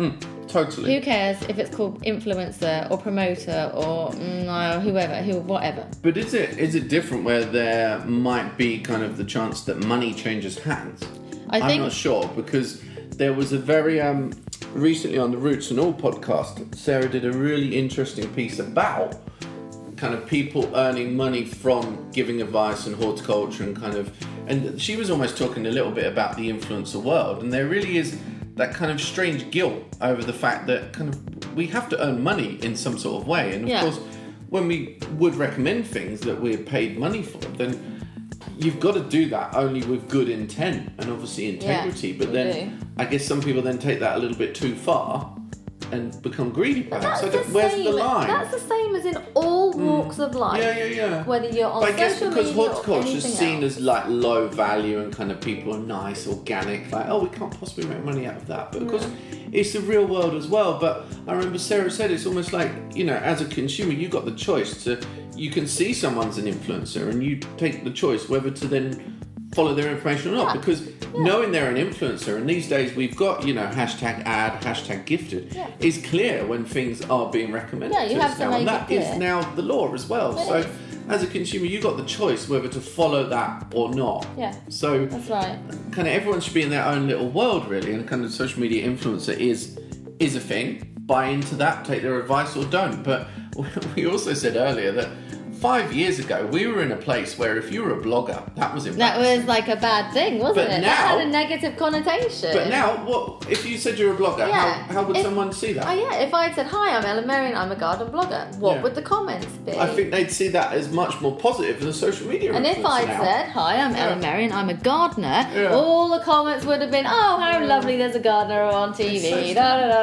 Speaker 2: Totally.
Speaker 1: Who cares if it's called influencer or promoter or whatever?
Speaker 2: But is it different where there might be kind of the chance that money changes hands? I'm not sure, because there was a very recently on the Roots and All podcast, Sarah did a really interesting piece about kind of people earning money from giving advice and horticulture and she was almost talking a little bit about the influencer world, and there really is that kind of strange guilt over the fact that kind of we have to earn money in some sort of way, and of course when we would recommend things that we're paid money for, then you've got to do that only with good intent and obviously integrity, but then I guess some people then take that a little bit too far and become greedy perhaps. So where's the line?
Speaker 1: That's the same as in all walks of life.
Speaker 2: Yeah.
Speaker 1: Whether you're on
Speaker 2: but I guess
Speaker 1: social
Speaker 2: because
Speaker 1: media
Speaker 2: horticulture
Speaker 1: or
Speaker 2: is
Speaker 1: anything
Speaker 2: seen
Speaker 1: else.
Speaker 2: as like low value and kind of people are nice, organic, like, oh, we can't possibly make money out of that. But of course, it's the real world as well. But I remember Sarah said it's almost like, you know, as a consumer, you've got the choice to, you can see someone's an influencer and you take the choice whether to then follow their information or not, because knowing they're an influencer, and these days we've got, you know, hashtag ad, hashtag gifted, is clear when things are being recommended
Speaker 1: you
Speaker 2: to
Speaker 1: have
Speaker 2: us
Speaker 1: to
Speaker 2: now,
Speaker 1: make
Speaker 2: and
Speaker 1: it
Speaker 2: that is
Speaker 1: clear.
Speaker 2: now the law as well. So as a consumer, you've got the choice whether to follow that or not. So
Speaker 1: That's right.
Speaker 2: kind of everyone should be in their own little world really, and kind of social media influencer is a thing. Buy into that, take their advice or don't. But we also said earlier that 5 years ago, we were in a place where if you were a blogger, that was embarrassing.
Speaker 1: That was like a bad thing, wasn't
Speaker 2: But
Speaker 1: it?
Speaker 2: now-
Speaker 1: That had a negative connotation.
Speaker 2: But now, what if you said you're a blogger? How would someone see that?
Speaker 1: If I'd said, hi, I'm Ellen Mary and I'm a garden blogger, what would the comments be?
Speaker 2: I think they'd see that as much more positive than social media.
Speaker 1: And if
Speaker 2: influencer
Speaker 1: I'd
Speaker 2: now.
Speaker 1: said, hi, I'm Ellen Mary and I'm a gardener, all the comments would have been, oh, how lovely, there's a gardener on TV,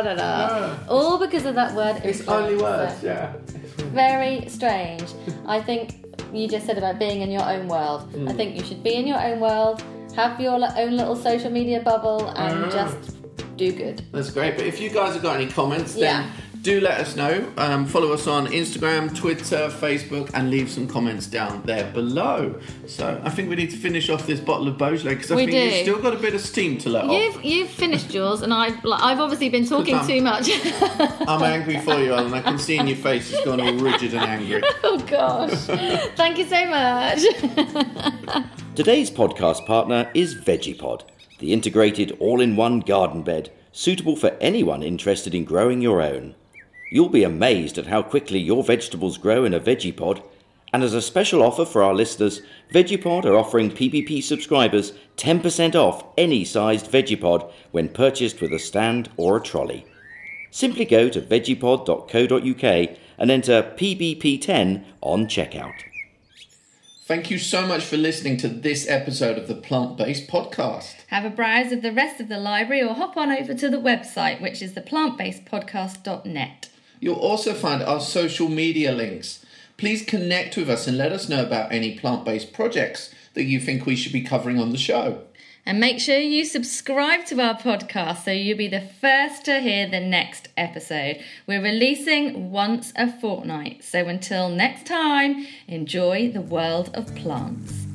Speaker 1: all because of that word.
Speaker 2: It's
Speaker 1: influencer.
Speaker 2: only words,
Speaker 1: Very strange. I think you just said about being in your own world. I think you should be in your own world, have your own little social media bubble, and just do good.
Speaker 2: That's great. But if you guys have got any comments, then do let us know. Follow us on Instagram, Twitter, Facebook, and leave some comments down there below. So I think we need to finish off this bottle of Beaujolais, because I think you've still got a bit of steam to let off.
Speaker 1: You've finished yours, and I've obviously been talking too much.
Speaker 2: I'm angry for you, Ellen. I can see in your face it's gone all rigid and angry.
Speaker 1: Oh gosh! Thank you so much.
Speaker 3: Today's podcast partner is VeggiePod, the integrated all-in-one garden bed suitable for anyone interested in growing your own. You'll be amazed at how quickly your vegetables grow in a VeggiePod, and as a special offer for our listeners, VeggiePod are offering PPP subscribers 10% off any sized VeggiePod when purchased with a stand or a trolley. Simply go to veggiepod.co.uk and enter PBP10 on checkout.
Speaker 2: Thank you so much for listening to this episode of the Plant-Based Podcast.
Speaker 1: Have a browse of the rest of the library or hop on over to the website, which is theplantbasedpodcast.net.
Speaker 2: You'll also find our social media links. Please connect with us and let us know about any plant-based projects that you think we should be covering on the show.
Speaker 1: And make sure you subscribe to our podcast so you'll be the first to hear the next episode. We're releasing once a fortnight. So until next time, enjoy the world of plants.